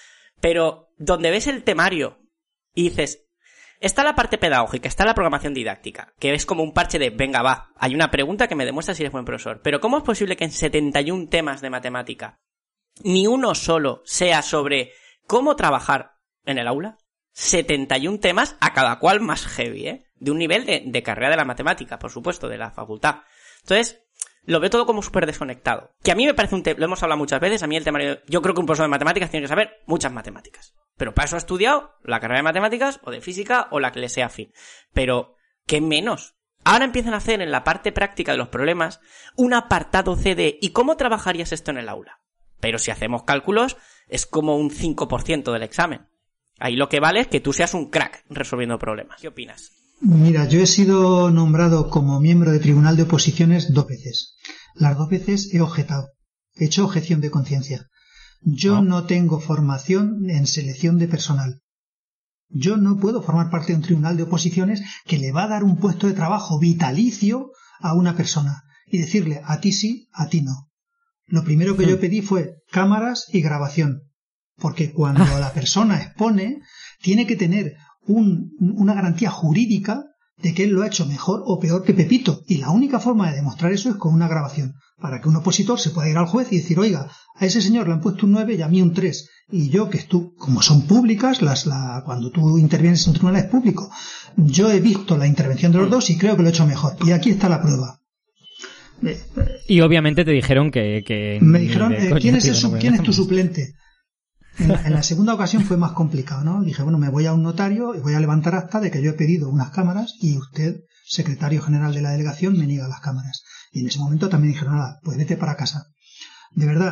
Pero donde ves el temario y dices, está la parte pedagógica, está la programación didáctica, que es como un parche de, venga, va, hay una pregunta que me demuestra si eres buen profesor. Pero ¿cómo es posible que en setenta y un temas de matemática ni uno solo sea sobre cómo trabajar en el aula? setenta y un temas, a cada cual más heavy, ¿eh? De un nivel de, de carrera de la matemática, por supuesto, de la facultad. Entonces, lo veo todo como súper desconectado. Que a mí me parece un tema, lo hemos hablado muchas veces, a mí el temario, yo creo que un profesor de matemáticas tiene que saber muchas matemáticas. Pero para eso ha estudiado la carrera de matemáticas, o de física, o la que le sea afín. Pero, ¿qué menos? Ahora empiezan a hacer en la parte práctica de los problemas un apartado C de ¿y cómo trabajarías esto en el aula? Pero si hacemos cálculos, es como un cinco por ciento del examen. Ahí lo que vale es que tú seas un crack resolviendo problemas. ¿Qué opinas? Mira, yo he sido nombrado como miembro de Tribunal de Oposiciones dos veces. Las dos veces he objetado. He hecho objeción de conciencia. Yo oh. no tengo formación en selección de personal. Yo no puedo formar parte de un tribunal de oposiciones que le va a dar un puesto de trabajo vitalicio a una persona y decirle a ti sí, a ti no. Lo primero que sí. yo pedí fue cámaras y grabación. Porque cuando la persona expone, tiene que tener un, una garantía jurídica de que él lo ha hecho mejor o peor que Pepito. Y la única forma de demostrar eso es con una grabación. Para que un opositor se pueda ir al juez y decir, oiga, a ese señor le han puesto un nueve y a mí un tres. Y yo, que tú, como son públicas, las, la, cuando tú intervienes en un tribunal es público, yo he visto la intervención de los dos y creo que lo he hecho mejor. Y aquí está la prueba. Y obviamente te dijeron que... que me dijeron, eh, ¿quién, es el sub, ¿quién es tu suplente? En la, en la segunda ocasión fue más complicado, ¿no? Dije, bueno, me voy a un notario y voy a levantar acta de que yo he pedido unas cámaras y usted, secretario general de la delegación, me niega las cámaras. Y en ese momento también dijeron, nada, pues vete para casa. De verdad,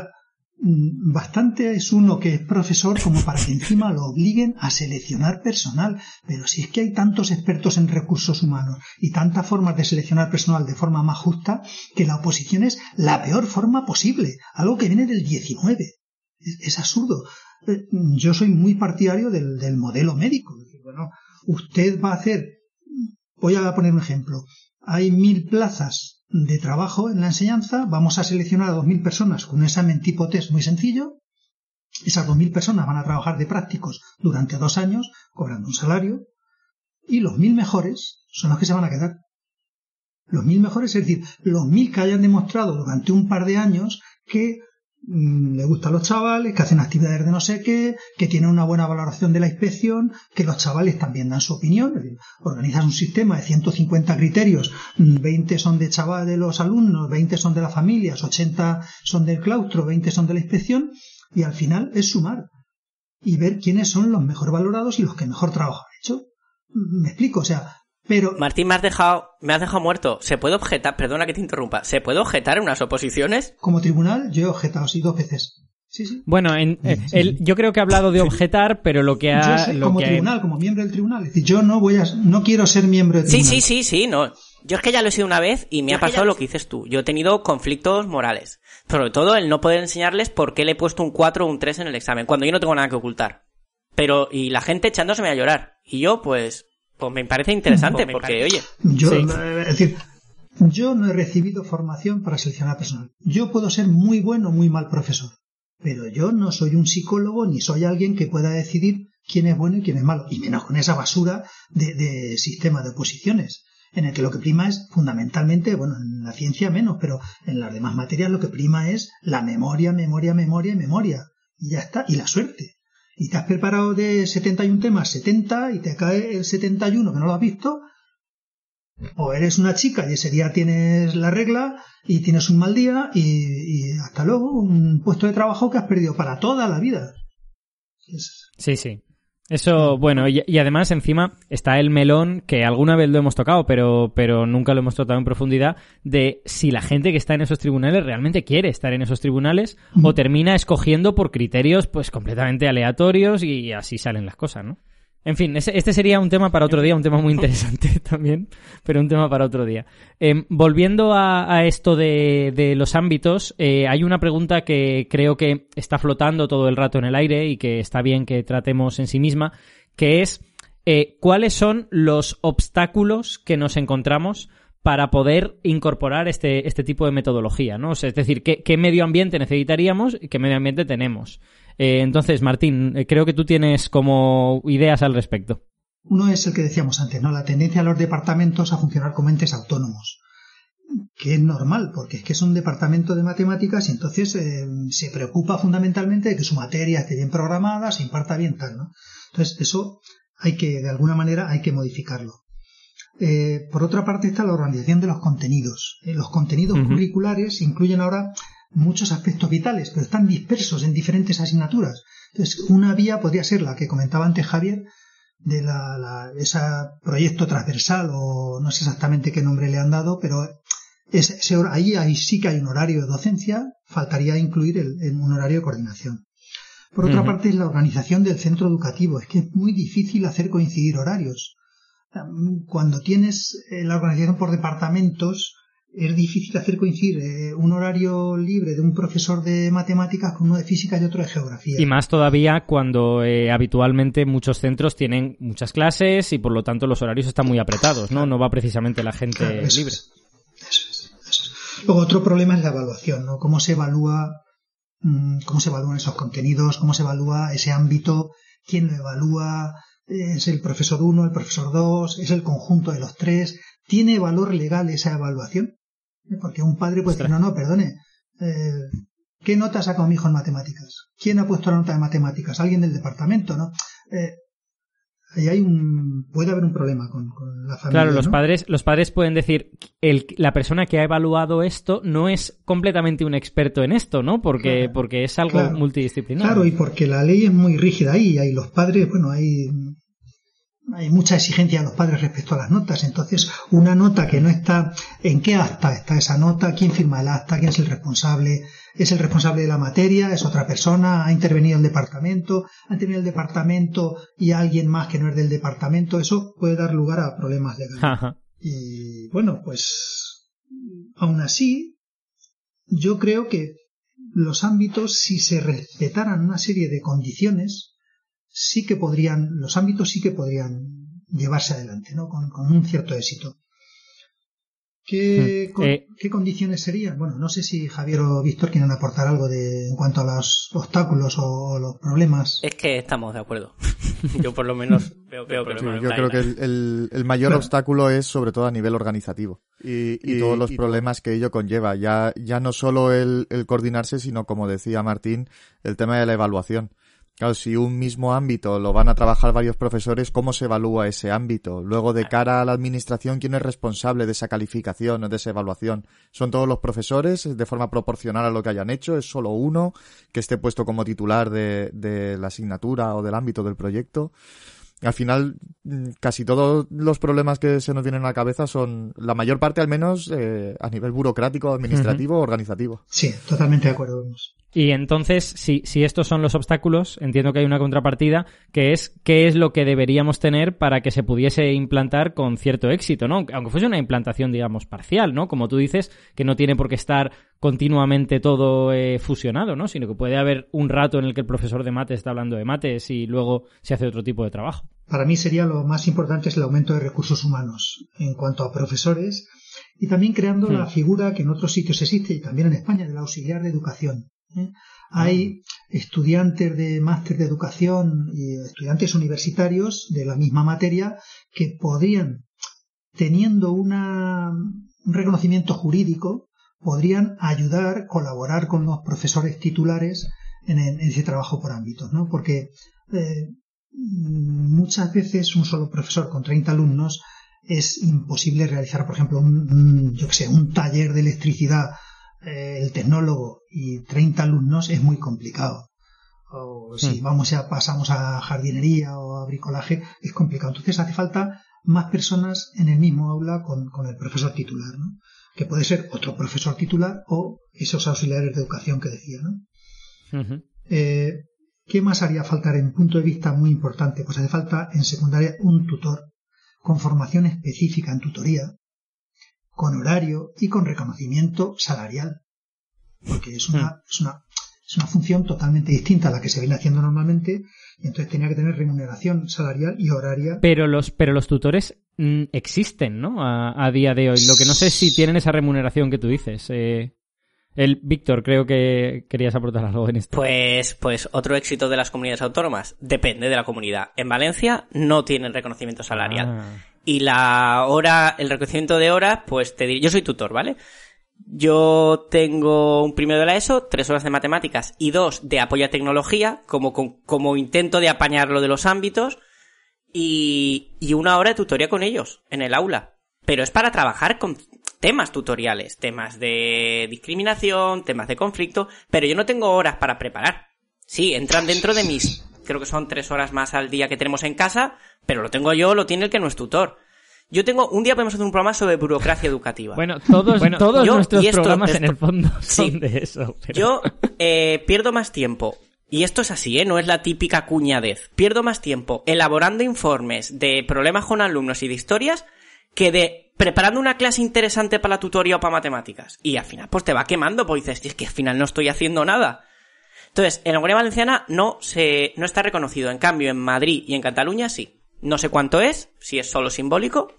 bastante es uno que es profesor como para que encima lo obliguen a seleccionar personal. Pero si es que hay tantos expertos en recursos humanos y tantas formas de seleccionar personal de forma más justa, que la oposición es la peor forma posible, algo que viene del diecinueve. Es, es absurdo. Yo soy muy partidario del, del modelo médico. Bueno, usted va a hacer, voy a poner un ejemplo, hay mil plazas de trabajo en la enseñanza, vamos a seleccionar a dos mil personas con un examen tipo test muy sencillo, esas dos mil personas van a trabajar de prácticos durante dos años, cobrando un salario, y los mil mejores son los que se van a quedar. Los mil mejores, es decir, los mil que hayan demostrado durante un par de años que le gustan los chavales, que hacen actividades de no sé qué, que tienen una buena valoración de la inspección, que los chavales también dan su opinión. Es decir, organizas un sistema de ciento cincuenta criterios, veinte son de chaval de los alumnos, veinte son de las familias, ochenta son del claustro, veinte son de la inspección, y al final es sumar y ver quiénes son los mejor valorados y los que mejor trabajo han hecho. Me explico, o sea, pero... Martín, me has dejado, me has dejado muerto. ¿Se puede objetar? Perdona que te interrumpa. ¿Se puede objetar en unas oposiciones? Como tribunal, yo he objetado, sí, dos veces. Sí, sí. Bueno, en, eh, sí, el, sí. yo creo que ha hablado de objetar, pero lo que ha... Yo sé, lo como que tribunal, ha... como miembro del tribunal. Es decir, yo no voy a, no quiero ser miembro del tribunal. Sí, sí, sí, sí, no. Yo es que ya lo he sido una vez y me yo ha pasado lo que dices tú. Yo he tenido conflictos morales. Sobre todo el no poder enseñarles por qué le he puesto un cuatro o un tres en el examen, cuando yo no tengo nada que ocultar. Pero, y la gente echándoseme a llorar. Y yo, pues... Pues me parece interesante, pues me porque, parece. oye... Yo, sí. Es decir, yo no he recibido formación para seleccionar personal. Yo puedo ser muy bueno o muy mal profesor, pero yo no soy un psicólogo ni soy alguien que pueda decidir quién es bueno y quién es malo, y menos con esa basura de, de sistema de oposiciones, en el que lo que prima es fundamentalmente, bueno, en la ciencia menos, pero en las demás materias lo que prima es la memoria, memoria, memoria y memoria, y ya está, y la suerte. Y te has preparado de setenta y un temas, setenta, y te cae el setenta y uno que no lo has visto, O eres una chica y ese día tienes la regla y tienes un mal día y, y hasta luego, un puesto de trabajo que has perdido para toda la vida. Es... Sí, sí. Eso, bueno, y, y además encima está el melón, que alguna vez lo hemos tocado, pero, pero nunca lo hemos tratado en profundidad, de si la gente que está en esos tribunales realmente quiere estar en esos tribunales mm. o termina escogiendo por criterios pues completamente aleatorios y así salen las cosas, ¿no? En fin, ese, este sería un tema para otro día, un tema muy interesante también, pero un tema para otro día. Eh, volviendo a, a esto de, de los ámbitos, eh, hay una pregunta que creo que está flotando todo el rato en el aire y que está bien que tratemos en sí misma, que es eh, ¿cuáles son los obstáculos que nos encontramos para poder incorporar este, este tipo de metodología, ¿no? O sea, es decir, ¿qué, qué medio ambiente necesitaríamos y qué medio ambiente tenemos? Eh, entonces, Martín, eh, creo que tú tienes como ideas al respecto. Uno es el que decíamos antes, ¿no? La tendencia de los departamentos a funcionar como entes autónomos, que es normal, porque es que es un departamento de matemáticas y entonces eh, se preocupa fundamentalmente de que su materia esté bien programada, se imparta bien tal, ¿no? Entonces, eso hay que, de alguna manera, hay que modificarlo. Eh, por otra parte está la organización de los contenidos. Eh, los contenidos uh-huh. curriculares incluyen ahora muchos aspectos vitales, pero están dispersos en diferentes asignaturas. Entonces, una vía podría ser la que comentaba antes Javier, de la, la, ese proyecto transversal, o no sé exactamente qué nombre le han dado, pero es, ese, ahí, ahí sí que hay un horario de docencia, faltaría incluir el, el, un horario de coordinación. Por otra uh-huh. parte es la organización del centro educativo. Es que es muy difícil hacer coincidir horarios. Cuando tienes la organización por departamentos, es difícil hacer coincidir eh, un horario libre de un profesor de matemáticas con uno de física y otro de geografía. Y más todavía cuando eh, habitualmente muchos centros tienen muchas clases y por lo tanto los horarios están muy apretados, ¿no? No va precisamente la gente claro, eso libre. Es, eso es, eso es. Luego otro problema es la evaluación, ¿no? Cómo se evalúa, mmm, cómo se evalúan esos contenidos, cómo se evalúa ese ámbito, quién lo evalúa, es el profesor uno, el profesor dos, es el conjunto de los tres. ¿Tiene valor legal esa evaluación? Porque un padre puede decir, no, no, perdone, eh, ¿qué nota ha sacado mi hijo en matemáticas? ¿Quién ha puesto la nota de matemáticas? Alguien del departamento, ¿no? Eh, ahí hay un, puede haber un problema con, con la familia. Claro, los ¿no? padres, los padres pueden decir, el, la persona que ha evaluado esto no es completamente un experto en esto, ¿no? Porque, claro, porque es algo claro, multidisciplinar. Claro, y porque la ley es muy rígida ahí, y ahí los padres, bueno, hay... Hay mucha exigencia a los padres respecto a las notas. Entonces, una nota que no está... ¿En qué acta está esa nota? ¿Quién firma el acta? ¿Quién es el responsable? ¿Es el responsable de la materia? ¿Es otra persona? ¿Ha intervenido el departamento? ¿Ha intervenido el departamento y alguien más que no es del departamento? Eso puede dar lugar a problemas legales. Ajá. Y bueno, pues aún así, yo creo que los ámbitos, si se respetaran una serie de condiciones, sí que podrían, los ámbitos sí que podrían llevarse adelante, ¿no? Con, con un cierto éxito. ¿Qué, hmm. con, eh, ¿Qué condiciones serían? Bueno, no sé si Javier o Víctor quieren aportar algo de, en cuanto a los obstáculos o, o los problemas. Es que estamos de acuerdo. Yo por lo menos veo, veo que sí, yo creo que el, el, el mayor claro. obstáculo es sobre todo a nivel organizativo y, y, y todos los y problemas que ello conlleva. Ya, ya no solo el, el coordinarse, sino como decía Martín, el tema de la evaluación. Claro, si un mismo ámbito lo van a trabajar varios profesores, ¿cómo se evalúa ese ámbito? Luego, de cara a la administración, ¿quién es responsable de esa calificación o de esa evaluación? ¿Son todos los profesores de forma proporcional a lo que hayan hecho? ¿Es solo uno que esté puesto como titular de, de la asignatura o del ámbito del proyecto? Al final, casi todos los problemas que se nos vienen a la cabeza son, la mayor parte al menos, eh, a nivel burocrático, administrativo, uh-huh. organizativo. Sí, totalmente de acuerdo. Y entonces, si, si estos son los obstáculos, entiendo que hay una contrapartida, que es qué es lo que deberíamos tener para que se pudiese implantar con cierto éxito, ¿no? Aunque fuese una implantación, digamos, parcial, ¿no? Como tú dices, que no tiene por qué estar continuamente todo eh, fusionado, ¿no? Sino que puede haber un rato en el que el profesor de mates está hablando de mates y luego se hace otro tipo de trabajo. Para mí sería lo más importante es el aumento de recursos humanos en cuanto a profesores y también creando hmm. la figura que en otros sitios existe y también en España del auxiliar de educación. ¿Eh? Hay estudiantes de máster de educación y estudiantes universitarios de la misma materia que podrían, teniendo una, un reconocimiento jurídico, podrían ayudar, colaborar con los profesores titulares en, en ese trabajo por ámbitos, ¿no? Porque eh, muchas veces un solo profesor con treinta alumnos es imposible realizar, por ejemplo, un, un yo que sé, un taller de electricidad, eh, el tecnólogo y treinta alumnos es muy complicado. O si mm. vamos ya pasamos a jardinería o a bricolaje, es complicado. Entonces hace falta más personas en el mismo aula con, con el profesor titular, ¿no? Que puede ser otro profesor titular o esos auxiliares de educación que decía, ¿no? Uh-huh. Eh, ¿Qué más haría falta en punto de vista muy importante? Pues hace falta en secundaria un tutor con formación específica en tutoría, con horario y con reconocimiento salarial. Porque es una, uh-huh. es una Es una función totalmente distinta a la que se viene haciendo normalmente y entonces tenía que tener remuneración salarial y horaria. Pero los, pero los tutores mmm, existen, ¿no? A, a día de hoy. Lo que no sé es si tienen esa remuneración que tú dices. Eh, el Víctor, creo que querías aportar algo en esto. Pues, pues otro éxito de las comunidades autónomas. Depende de la comunidad. En Valencia no tienen reconocimiento salarial. Ah. Y la hora, el reconocimiento de horas, pues te diré, yo soy tutor, ¿vale? Yo tengo un primero de la ESO, tres horas de matemáticas y dos de apoyo a tecnología, como, como, como intento de apañar lo de los ámbitos, y, y una hora de tutoría con ellos, en el aula. Pero es para trabajar con temas tutoriales, temas de discriminación, temas de conflicto, pero yo no tengo horas para preparar. Sí, entran dentro de mis, creo que son tres horas más al día que tenemos en casa, pero lo tengo yo, lo tiene el que no es tutor. Yo tengo, un día podemos hacer un programa sobre burocracia educativa. Bueno, todos, bueno, todos yo, nuestros esto, programas esto, en el fondo son sí, de eso. Pero... Yo eh, pierdo más tiempo, y esto es así, ¿eh? No es la típica cuñadez. Pierdo más tiempo elaborando informes de problemas con alumnos y de historias que de preparando una clase interesante para la tutoría o para matemáticas. Y al final, pues te va quemando, pues dices, es que al final no estoy haciendo nada. Entonces, en la Comunidad Valenciana no se, no está reconocido. En cambio, en Madrid y en Cataluña sí. No sé cuánto es, si es solo simbólico,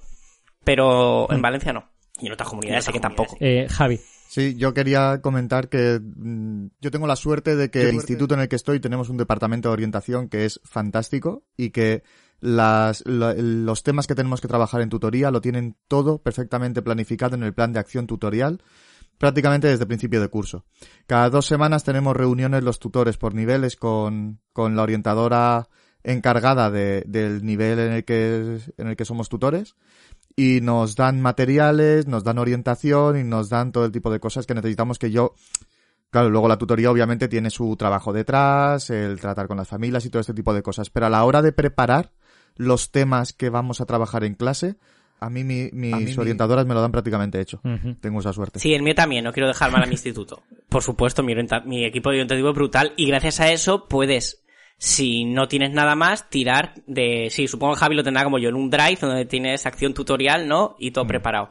pero en Valencia no. Y en otras comunidades sé que tampoco. Eh, Javi. Sí, yo quería comentar que mmm, yo tengo la suerte de que el instituto en el que estoy tenemos un departamento de orientación que es fantástico y que las, la, los temas que tenemos que trabajar en tutoría lo tienen todo perfectamente planificado en el plan de acción tutorial prácticamente desde el principio de curso. Cada dos semanas tenemos reuniones los tutores por niveles con, con la orientadora encargada de, del nivel en el que en el que somos tutores y nos dan materiales, nos dan orientación y nos dan todo el tipo de cosas que necesitamos que yo... Claro, luego la tutoría obviamente tiene su trabajo detrás, el tratar con las familias y todo este tipo de cosas, pero a la hora de preparar los temas que vamos a trabajar en clase, a mí, mi, mis a mí orientadoras mi... me lo dan prácticamente hecho. Uh-huh. Tengo esa suerte. Sí, el mío también, no quiero dejar mal a mi instituto. Por supuesto, mi, orienta... mi equipo de orientativo es brutal y gracias a eso puedes... Si no tienes nada más, tirar de... Sí, supongo que Javi lo tendrá como yo, en un drive donde tienes acción tutorial, ¿no? Y todo mm. preparado.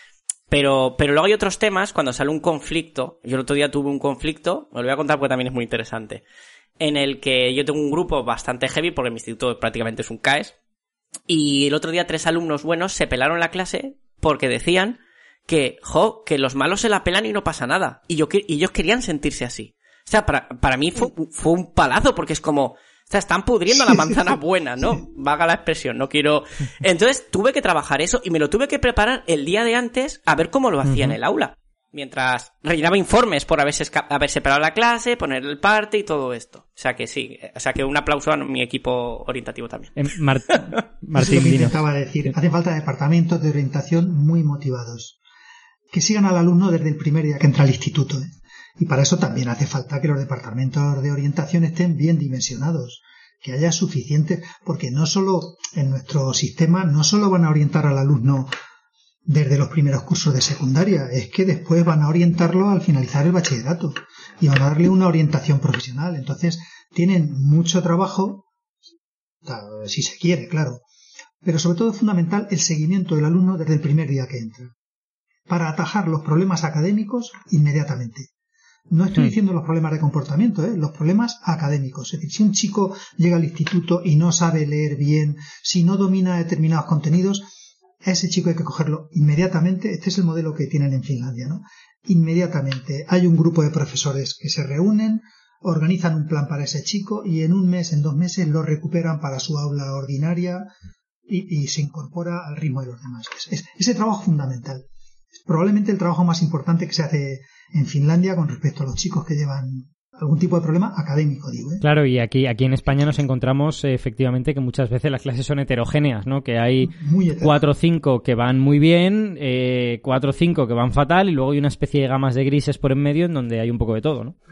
Pero pero luego hay otros temas, cuando sale un conflicto... Yo el otro día tuve un conflicto, os lo voy a contar porque también es muy interesante, en el que yo tengo un grupo bastante heavy, porque mi instituto prácticamente es un C A E S, y el otro día tres alumnos buenos se pelaron la clase porque decían que, jo, que los malos se la pelan y no pasa nada. Y, yo, y ellos querían sentirse así. O sea, para, para mí fue, fue un palazo, porque es como, o sea, están pudriendo la manzana buena, ¿no? Vaga la expresión, no quiero... Entonces tuve que trabajar eso y me lo tuve que preparar el día de antes a ver cómo lo hacía uh-huh. en el aula. Mientras rellenaba informes por haberse, esca- haber separado la clase, poner el parte y todo esto. O sea que sí, o sea que un aplauso a mi equipo orientativo también. Eh, Mart- Martín, es lo que intentaba decir. Hace falta departamentos de orientación muy motivados. Que sigan al alumno desde el primer día que entra al instituto, ¿eh? Y para eso también hace falta que los departamentos de orientación estén bien dimensionados, que haya suficientes, porque no solo en nuestro sistema, no solo van a orientar al alumno desde los primeros cursos de secundaria, es que después van a orientarlo al finalizar el bachillerato y van a darle una orientación profesional. Entonces tienen mucho trabajo, si se quiere, claro, pero sobre todo es fundamental el seguimiento del alumno desde el primer día que entra, para atajar los problemas académicos inmediatamente. No estoy diciendo los problemas de comportamiento, ¿eh? Los problemas académicos. Es decir, si un chico llega al instituto y no sabe leer bien, si no domina determinados contenidos, a ese chico hay que cogerlo inmediatamente. Este es el modelo que tienen en Finlandia, ¿no? Inmediatamente. Hay un grupo de profesores que se reúnen, organizan un plan para ese chico y en un mes, en dos meses, lo recuperan para su aula ordinaria y, y se incorpora al ritmo de los demás. Es, es, ese trabajo es fundamental. Es probablemente el trabajo más importante que se hace en Finlandia con respecto a los chicos que llevan algún tipo de problema académico, digo, ¿eh? Claro, y aquí, aquí en España nos encontramos eh, efectivamente que muchas veces las clases son heterogéneas, ¿no? Que hay cuatro o cinco que van muy bien, eh, cuatro o cinco que van fatal, y luego hay una especie de gamas de grises por en medio en donde hay un poco de todo, ¿no?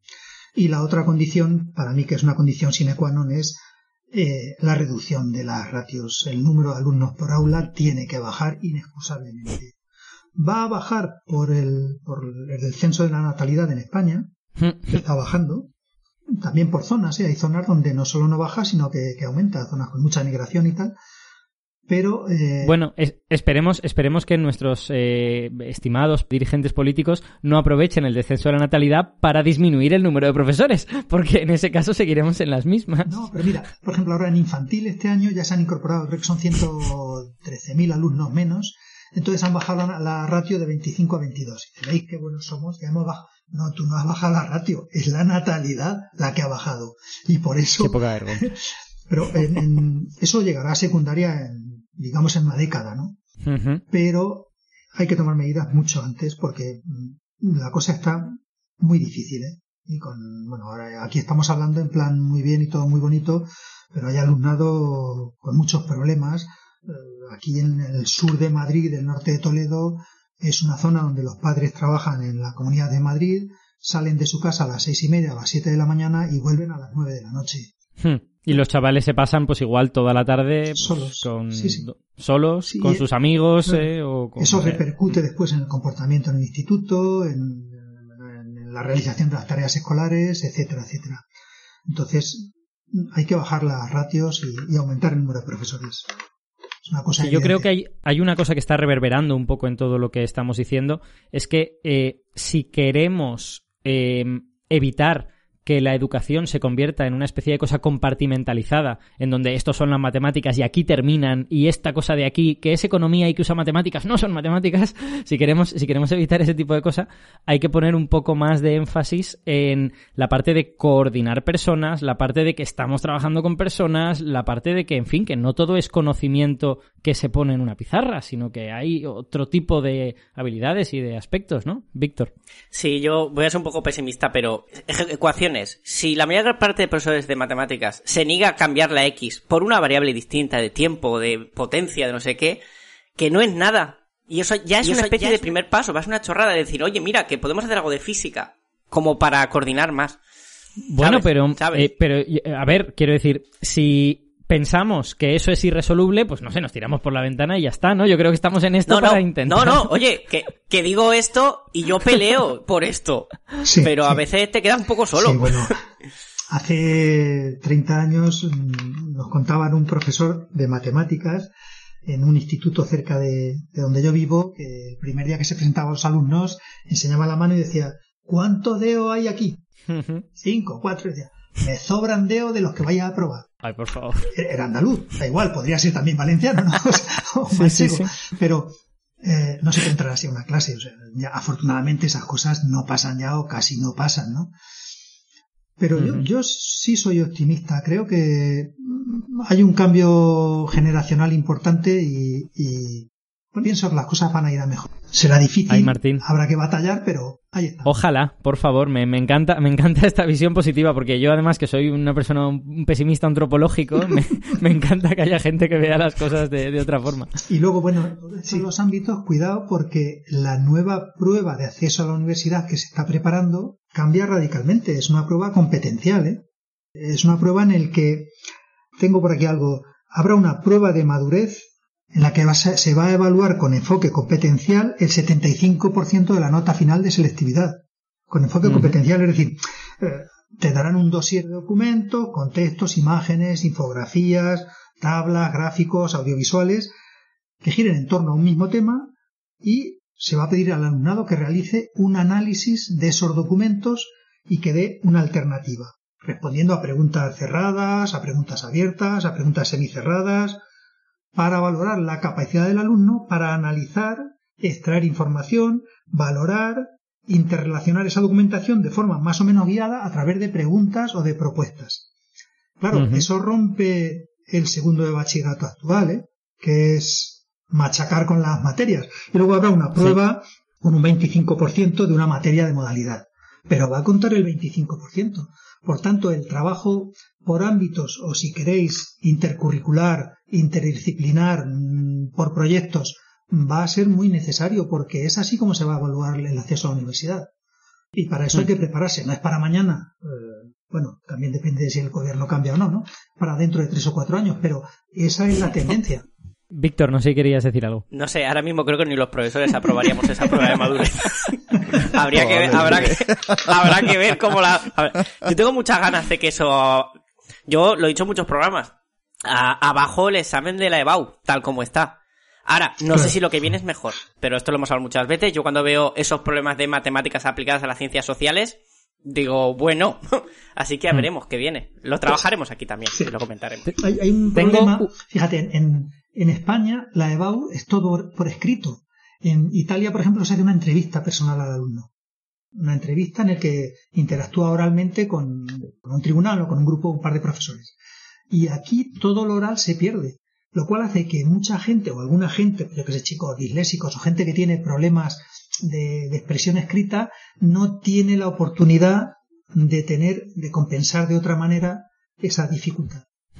Y la otra condición, para mí que es una condición sine qua non, es eh, la reducción de las ratios. El número de alumnos por aula tiene que bajar inexcusablemente. Va a bajar por el, por el descenso de la natalidad en España, que está bajando, también por zonas, ¿eh? Hay zonas donde no solo no baja, sino que, que aumenta, zonas con mucha migración y tal. Pero eh... bueno, es, esperemos esperemos que nuestros eh, estimados dirigentes políticos no aprovechen el descenso de la natalidad para disminuir el número de profesores, porque en ese caso seguiremos en las mismas. No, pero mira, por ejemplo, ahora en infantil este año ya se han incorporado, creo que son ciento trece mil alumnos menos, entonces han bajado la, la ratio de veinticinco a veintidós. Y veis qué buenos somos, ya hemos bajado. No, tú no has bajado la ratio, es la natalidad la que ha bajado. Y por eso... Qué poca vergüenza. Pero en, en, eso llegará a secundaria en, digamos, en una década, ¿no? Uh-huh. Pero hay que tomar medidas mucho antes porque la cosa está muy difícil, ¿eh? Y con, bueno, ahora aquí estamos hablando en plan muy bien y todo muy bonito, pero hay alumnado con muchos problemas. Aquí en el sur de Madrid, el norte de Toledo, es una zona donde los padres trabajan en la Comunidad de Madrid, salen de su casa a las seis y media, a las siete de la mañana y vuelven a las nueve de la noche. Hmm. Y los chavales se pasan pues igual toda la tarde pues, solos, con, sí, sí. solos sí, con sus amigos. Claro, eh, o con, eso o sea, repercute después en el comportamiento en el instituto, en, en la realización de las tareas escolares, etcétera, etcétera. Entonces hay que bajar las ratios y, y aumentar el número de profesores. Es una cosa sí, yo creo que hay, hay una cosa que está reverberando un poco en todo lo que estamos diciendo, es que eh, si queremos eh, evitar que la educación se convierta en una especie de cosa compartimentalizada, en donde estos son las matemáticas y aquí terminan, y esta cosa de aquí, que es economía y que usa matemáticas, no son matemáticas, si queremos, si queremos evitar ese tipo de cosas, hay que poner un poco más de énfasis en la parte de coordinar personas, la parte de que estamos trabajando con personas, la parte de que, en fin, que no todo es conocimiento que se pone en una pizarra, sino que hay otro tipo de habilidades y de aspectos, ¿no? Víctor. Sí, yo voy a ser un poco pesimista, pero ecuaciones. Si la mayor parte de profesores de matemáticas se niega a cambiar la X por una variable distinta de tiempo, de potencia, de no sé qué, que no es nada. Y eso ya es y una especie de es... primer paso, va a ser una chorrada de decir, oye, mira, que podemos hacer algo de física, como para coordinar más. Bueno, ¿sabes? pero, ¿sabes? Eh, pero, a ver, quiero decir, si pensamos que eso es irresoluble, pues no sé, nos tiramos por la ventana y ya está, ¿no? Yo creo que estamos en esto no, para no, intentar... No, no, oye, que, que digo esto y yo peleo por esto, sí, pero sí. a veces te quedas un poco solo. Sí, bueno, hace treinta años nos contaban un profesor de matemáticas en un instituto cerca de, de donde yo vivo, que el primer día que se presentaba a los alumnos enseñaba la mano y decía, ¿cuántos dedos hay aquí? Cinco, cuatro, y decía, me sobran dedos de los que vaya a probar. Ay, por favor. Era andaluz, da igual, podría ser también valenciano, ¿no? O sí, manchego, sí, sí. Pero eh, no se puede entrar así a una clase. O sea, ya, afortunadamente esas cosas no pasan ya o casi no pasan, ¿no? Pero uh-huh. yo, yo sí soy optimista. Creo que hay un cambio generacional importante y, y pienso que las cosas van a ir a mejor. Será difícil, Ay, Martín. Habrá que batallar, pero ahí está. Ojalá, por favor, me, me encanta me encanta esta visión positiva, porque yo además que soy una persona, un pesimista antropológico, me, me encanta que haya gente que vea las cosas de, de otra forma. Y luego, bueno, en sí. los ámbitos, cuidado, porque la nueva prueba de acceso a la universidad que se está preparando cambia radicalmente. Es una prueba competencial, ¿eh? Es una prueba en la que, tengo por aquí algo, habrá una prueba de madurez en la que va, se va a evaluar con enfoque competencial el setenta y cinco por ciento de la nota final de selectividad. Con enfoque uh-huh. competencial, es decir, eh, te darán un dossier de documentos, con textos, imágenes, infografías, tablas, gráficos, audiovisuales, que giren en torno a un mismo tema y se va a pedir al alumnado que realice un análisis de esos documentos y que dé una alternativa, respondiendo a preguntas cerradas, a preguntas abiertas, a preguntas semicerradas, para valorar la capacidad del alumno para analizar, extraer información, valorar, interrelacionar esa documentación de forma más o menos guiada a través de preguntas o de propuestas. Claro, uh-huh. eso rompe el segundo de bachillerato actual, ¿eh? Que es machacar con las materias. Y luego habrá una prueba sí. con un veinticinco por ciento de una materia de modalidad. pero va a contar el veinticinco por ciento. Por tanto, el trabajo por ámbitos, o si queréis, intercurricular, interdisciplinar, por proyectos, va a ser muy necesario, porque es así como se va a evaluar el acceso a la universidad. Y para eso hay que prepararse, no es para mañana. Eh, bueno, también depende de si el gobierno cambia o no, ¿no? Para dentro de tres o cuatro años, pero esa es la tendencia. Víctor, no sé si querías decir algo. No sé, ahora mismo creo que ni los profesores aprobaríamos esa prueba de madurez. Habría que ver, habrá que, habrá que ver cómo la... A ver, yo tengo muchas ganas de que eso... Yo lo he dicho en muchos programas. A, abajo el examen de la EBAU, tal como está. Ahora, no claro. sé si lo que viene es mejor, pero esto lo hemos hablado muchas veces. Yo cuando veo esos problemas de matemáticas aplicadas a las ciencias sociales, digo, bueno, así que ya veremos qué viene. Lo trabajaremos aquí también, sí. lo comentaremos. Hay, hay un Tengo... problema, fíjate, en, en España la EBAU es todo por escrito. En Italia, por ejemplo, se hace una entrevista personal al alumno. Una entrevista en la que interactúa oralmente con, con un tribunal o con un grupo, un par de profesores. Y aquí todo lo oral se pierde, lo cual hace que mucha gente, o alguna gente, yo que sé, chicos disléxicos o gente que tiene problemas de, de expresión escrita, no tiene la oportunidad de tener, de compensar de otra manera esa dificultad.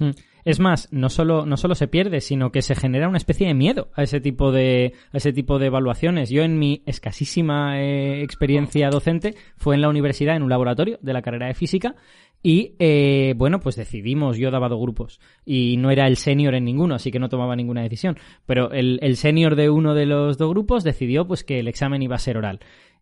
Es más, no solo, no solo se pierde, sino que se genera una especie de miedo a ese tipo de, a ese tipo de evaluaciones. Yo, en mi escasísima eh, experiencia docente, fue en la universidad, en un laboratorio de la carrera de física, y eh, bueno, pues decidimos, yo daba dos grupos, y no era el senior en ninguno, así que no tomaba ninguna decisión, pero el, el senior de uno de los dos grupos decidió pues que el examen iba a ser oral.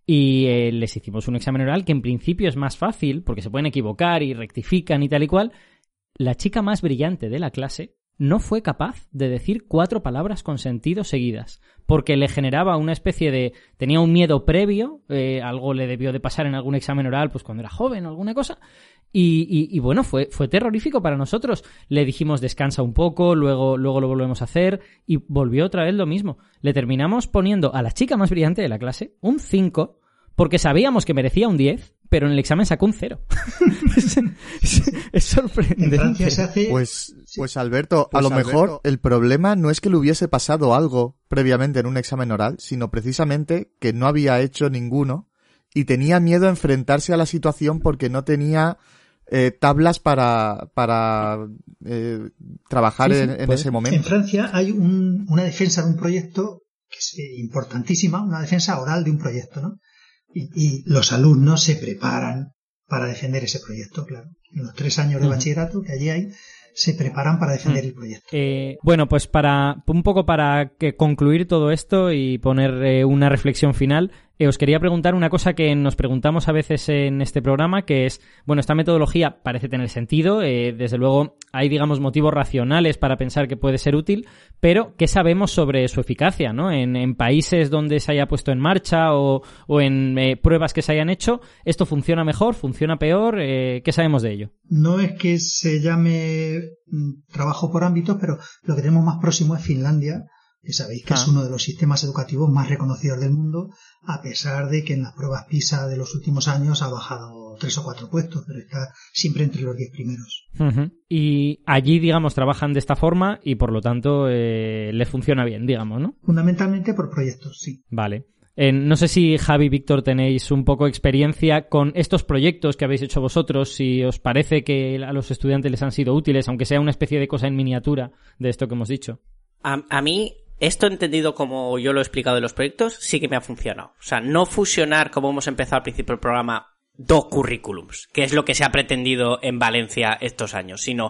Y eh, les hicimos un examen oral que en principio es más fácil, porque se pueden equivocar y rectifican y tal y cual. La chica más brillante de la clase no fue capaz de decir cuatro palabras con sentido seguidas, porque le generaba una especie de... tenía un miedo previo, eh, algo le debió de pasar en algún examen oral pues cuando era joven o alguna cosa, y, y, y bueno, fue, fue terrorífico para nosotros. Le dijimos descansa un poco, luego, luego lo volvemos a hacer, y volvió otra vez lo mismo. Le terminamos poniendo a la chica más brillante de la clase un cinco, porque sabíamos que merecía un diez, pero en el examen sacó un cero. es, es, es sorprendente. En Francia se hace... Pues, pues Alberto, pues a lo Alberto... mejor el problema no es que le hubiese pasado algo previamente en un examen oral, sino precisamente que no había hecho ninguno y tenía miedo a enfrentarse a la situación porque no tenía eh, tablas para, para eh, trabajar sí, sí, en, en ese momento. En Francia hay un, una defensa de un proyecto que es importantísima, una defensa oral de un proyecto, ¿no? Y, y los alumnos se preparan para defender ese proyecto, claro. En los tres años de bachillerato que allí hay, se preparan para defender el proyecto. Eh, bueno, pues para un poco para que concluir todo esto y poner eh, una reflexión final, eh, os quería preguntar una cosa que nos preguntamos a veces en este programa, que es, bueno, esta metodología parece tener sentido, eh, desde luego hay, digamos, motivos racionales para pensar que puede ser útil, pero ¿qué sabemos sobre su eficacia, ¿no? En, en países donde se haya puesto en marcha o, o en eh, pruebas que se hayan hecho, ¿esto funciona mejor, funciona peor? Eh, ¿Qué sabemos de ello? No es que se llame trabajo por ámbitos, pero lo que tenemos más próximo es Finlandia, que sabéis que ah. es uno de los sistemas educativos más reconocidos del mundo, a pesar de que en las pruebas PISA de los últimos años ha bajado tres o cuatro puestos, pero está siempre entre los diez primeros. Uh-huh. Y allí, digamos, trabajan de esta forma y por lo tanto eh, les funciona bien, digamos, ¿no? Fundamentalmente por proyectos, sí. Vale. Eh, no sé si Javi y Víctor tenéis un poco experiencia con estos proyectos que habéis hecho vosotros, si os parece que a los estudiantes les han sido útiles, aunque sea una especie de cosa en miniatura de esto que hemos dicho. A, a mí, esto entendido como yo lo he explicado de los proyectos, sí que me ha funcionado. O sea, no fusionar, como hemos empezado al principio del programa, dos currículums, que es lo que se ha pretendido en Valencia estos años, sino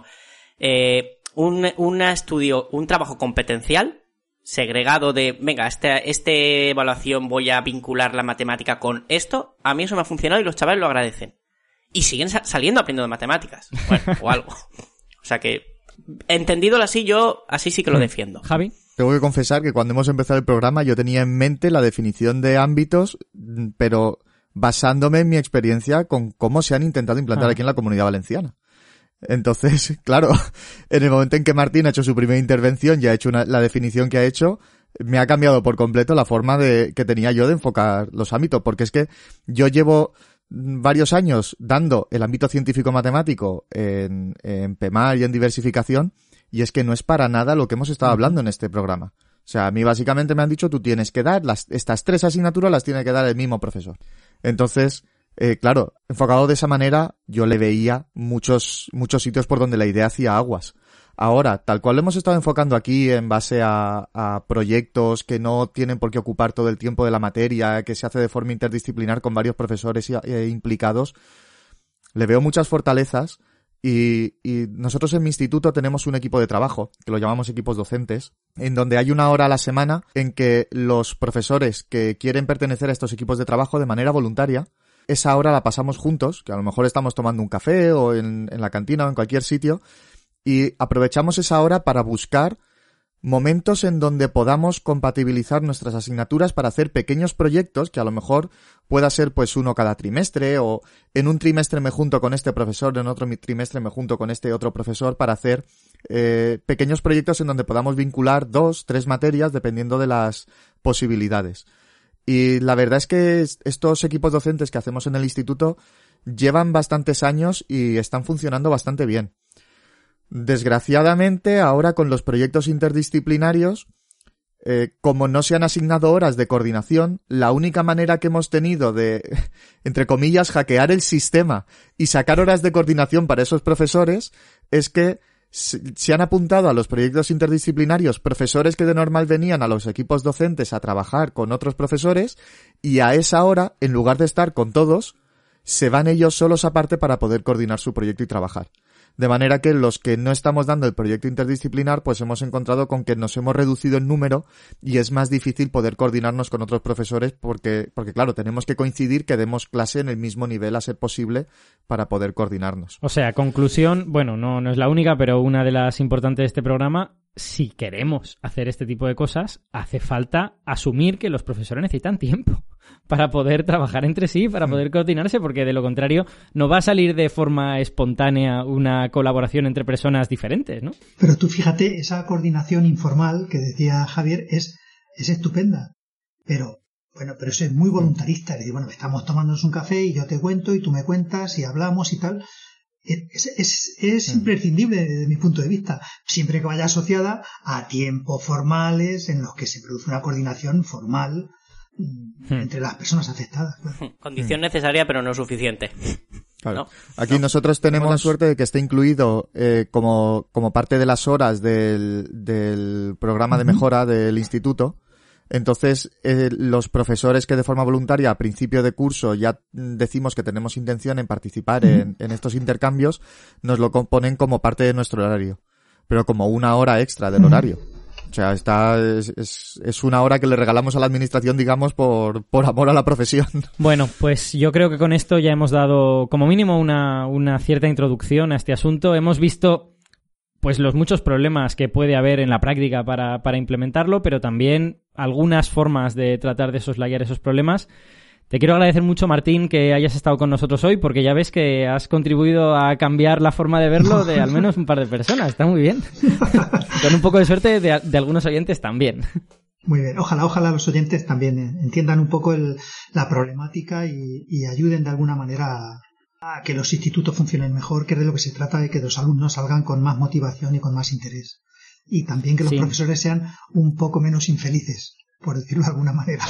eh, un, un estudio, un trabajo competencial segregado de, venga, esta este evaluación voy a vincular la matemática con esto. A mí eso me ha funcionado y los chavales lo agradecen. Y siguen sa- saliendo aprendiendo matemáticas. Bueno, o algo. O sea que, entendidolo así, yo así sí que lo defiendo. Javi. Tengo que confesar que cuando hemos empezado el programa yo tenía en mente la definición de ámbitos, pero basándome en mi experiencia con cómo se han intentado implantar ah. aquí en la Comunidad Valenciana. Entonces, claro, en el momento en que Martín ha hecho su primera intervención y ha hecho una, la definición que ha hecho, me ha cambiado por completo la forma de que tenía yo de enfocar los ámbitos, porque es que yo llevo varios años dando el ámbito científico-matemático en, en P M A R y en diversificación, y es que no es para nada lo que hemos estado hablando en este programa. O sea, a mí básicamente me han dicho, tú tienes que dar, las, estas tres asignaturas las tiene que dar el mismo profesor. Entonces, Eh, claro, enfocado de esa manera, yo le veía muchos, muchos sitios por donde la idea hacía aguas. Ahora, tal cual lo hemos estado enfocando aquí en base a, a proyectos que no tienen por qué ocupar todo el tiempo de la materia, que se hace de forma interdisciplinar con varios profesores y, eh, implicados, le veo muchas fortalezas y, y nosotros en mi instituto tenemos un equipo de trabajo, que lo llamamos equipos docentes, en donde hay una hora a la semana en que los profesores que quieren pertenecer a estos equipos de trabajo de manera voluntaria, esa hora la pasamos juntos, que a lo mejor estamos tomando un café o en, en la cantina o en cualquier sitio, y aprovechamos esa hora para buscar momentos en donde podamos compatibilizar nuestras asignaturas para hacer pequeños proyectos que a lo mejor pueda ser pues uno cada trimestre o en un trimestre me junto con este profesor, en otro trimestre me junto con este otro profesor para hacer eh, pequeños proyectos en donde podamos vincular dos, tres materias dependiendo de las posibilidades. Y la verdad es que estos equipos docentes que hacemos en el instituto llevan bastantes años y están funcionando bastante bien. Desgraciadamente, ahora con los proyectos interdisciplinarios, eh, como no se han asignado horas de coordinación, la única manera que hemos tenido de, entre comillas, hackear el sistema y sacar horas de coordinación para esos profesores es que se han apuntado a los proyectos interdisciplinarios profesores que de normal venían a los equipos docentes a trabajar con otros profesores y a esa hora, en lugar de estar con todos, se van ellos solos aparte para poder coordinar su proyecto y trabajar. De manera que los que no estamos dando el proyecto interdisciplinar, pues hemos encontrado con que nos hemos reducido en número y es más difícil poder coordinarnos con otros profesores porque, porque claro, tenemos que coincidir que demos clase en el mismo nivel a ser posible para poder coordinarnos. O sea, conclusión, bueno, no, no es la única, pero una de las importantes de este programa, si queremos hacer este tipo de cosas, hace falta asumir que los profesores necesitan tiempo para poder trabajar entre sí, para poder coordinarse, porque de lo contrario no va a salir de forma espontánea una colaboración entre personas diferentes, ¿no? Pero tú fíjate, esa coordinación informal que decía Javier es, es estupenda, pero bueno, pero eso es muy voluntarista, es decir, bueno, estamos tomándonos un café y yo te cuento y tú me cuentas y hablamos y tal. Es, es, es imprescindible desde mi punto de vista, siempre que vaya asociada a tiempos formales en los que se produce una coordinación formal entre las personas afectadas. Claro. Condición necesaria pero no suficiente. Claro. ¿No? Aquí no. nosotros tenemos la suerte de que esté incluido eh, como, como parte de las horas del, del programa de mejora del instituto. Entonces, eh, los profesores que de forma voluntaria a principio de curso ya decimos que tenemos intención en participar en, en estos intercambios, nos lo componen como parte de nuestro horario, pero como una hora extra del horario. O sea, está, es, es, es una hora que le regalamos a la administración, digamos, por, por amor a la profesión. Bueno, pues yo creo que con esto ya hemos dado como mínimo una, una cierta introducción a este asunto. Hemos visto pues los muchos problemas que puede haber en la práctica para, para implementarlo, pero también algunas formas de tratar de soslayar esos problemas. Te quiero agradecer mucho, Martín, que hayas estado con nosotros hoy, porque ya ves que has contribuido a cambiar la forma de verlo de al menos un par de personas. Está muy bien. Con un poco de suerte de, de algunos oyentes también. Muy bien. Ojalá, ojalá los oyentes también entiendan un poco el, la problemática y, y ayuden de alguna manera a a que los institutos funcionen mejor, que es de lo que se trata, de que los alumnos salgan con más motivación y con más interés. Y también que los sí. profesores sean un poco menos infelices, por decirlo de alguna manera.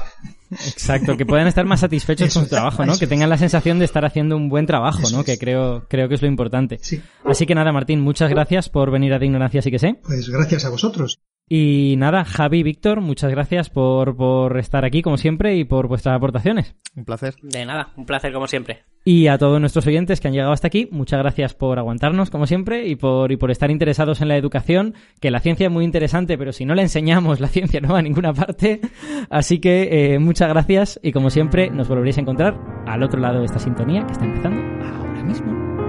Exacto, que puedan estar más satisfechos eso, con su trabajo, ¿no? Que tengan la sensación de estar haciendo un buen trabajo, eso ¿no? Es. Que creo, creo que es lo importante. Sí. Así que nada, Martín, muchas gracias por venir a De Ignorancia Sí que Sé. Pues gracias a vosotros. Y nada, Javi, Víctor, muchas gracias por, por estar aquí como siempre y por vuestras aportaciones. Un placer. De nada, un placer como siempre. Y a todos nuestros oyentes que han llegado hasta aquí, muchas gracias por aguantarnos como siempre y por, y por estar interesados en la educación, que la ciencia es muy interesante, pero si no la enseñamos, la ciencia no va a ninguna parte. Así que eh, muchas gracias y como siempre nos volveréis a encontrar al otro lado de esta sintonía que está empezando ahora mismo.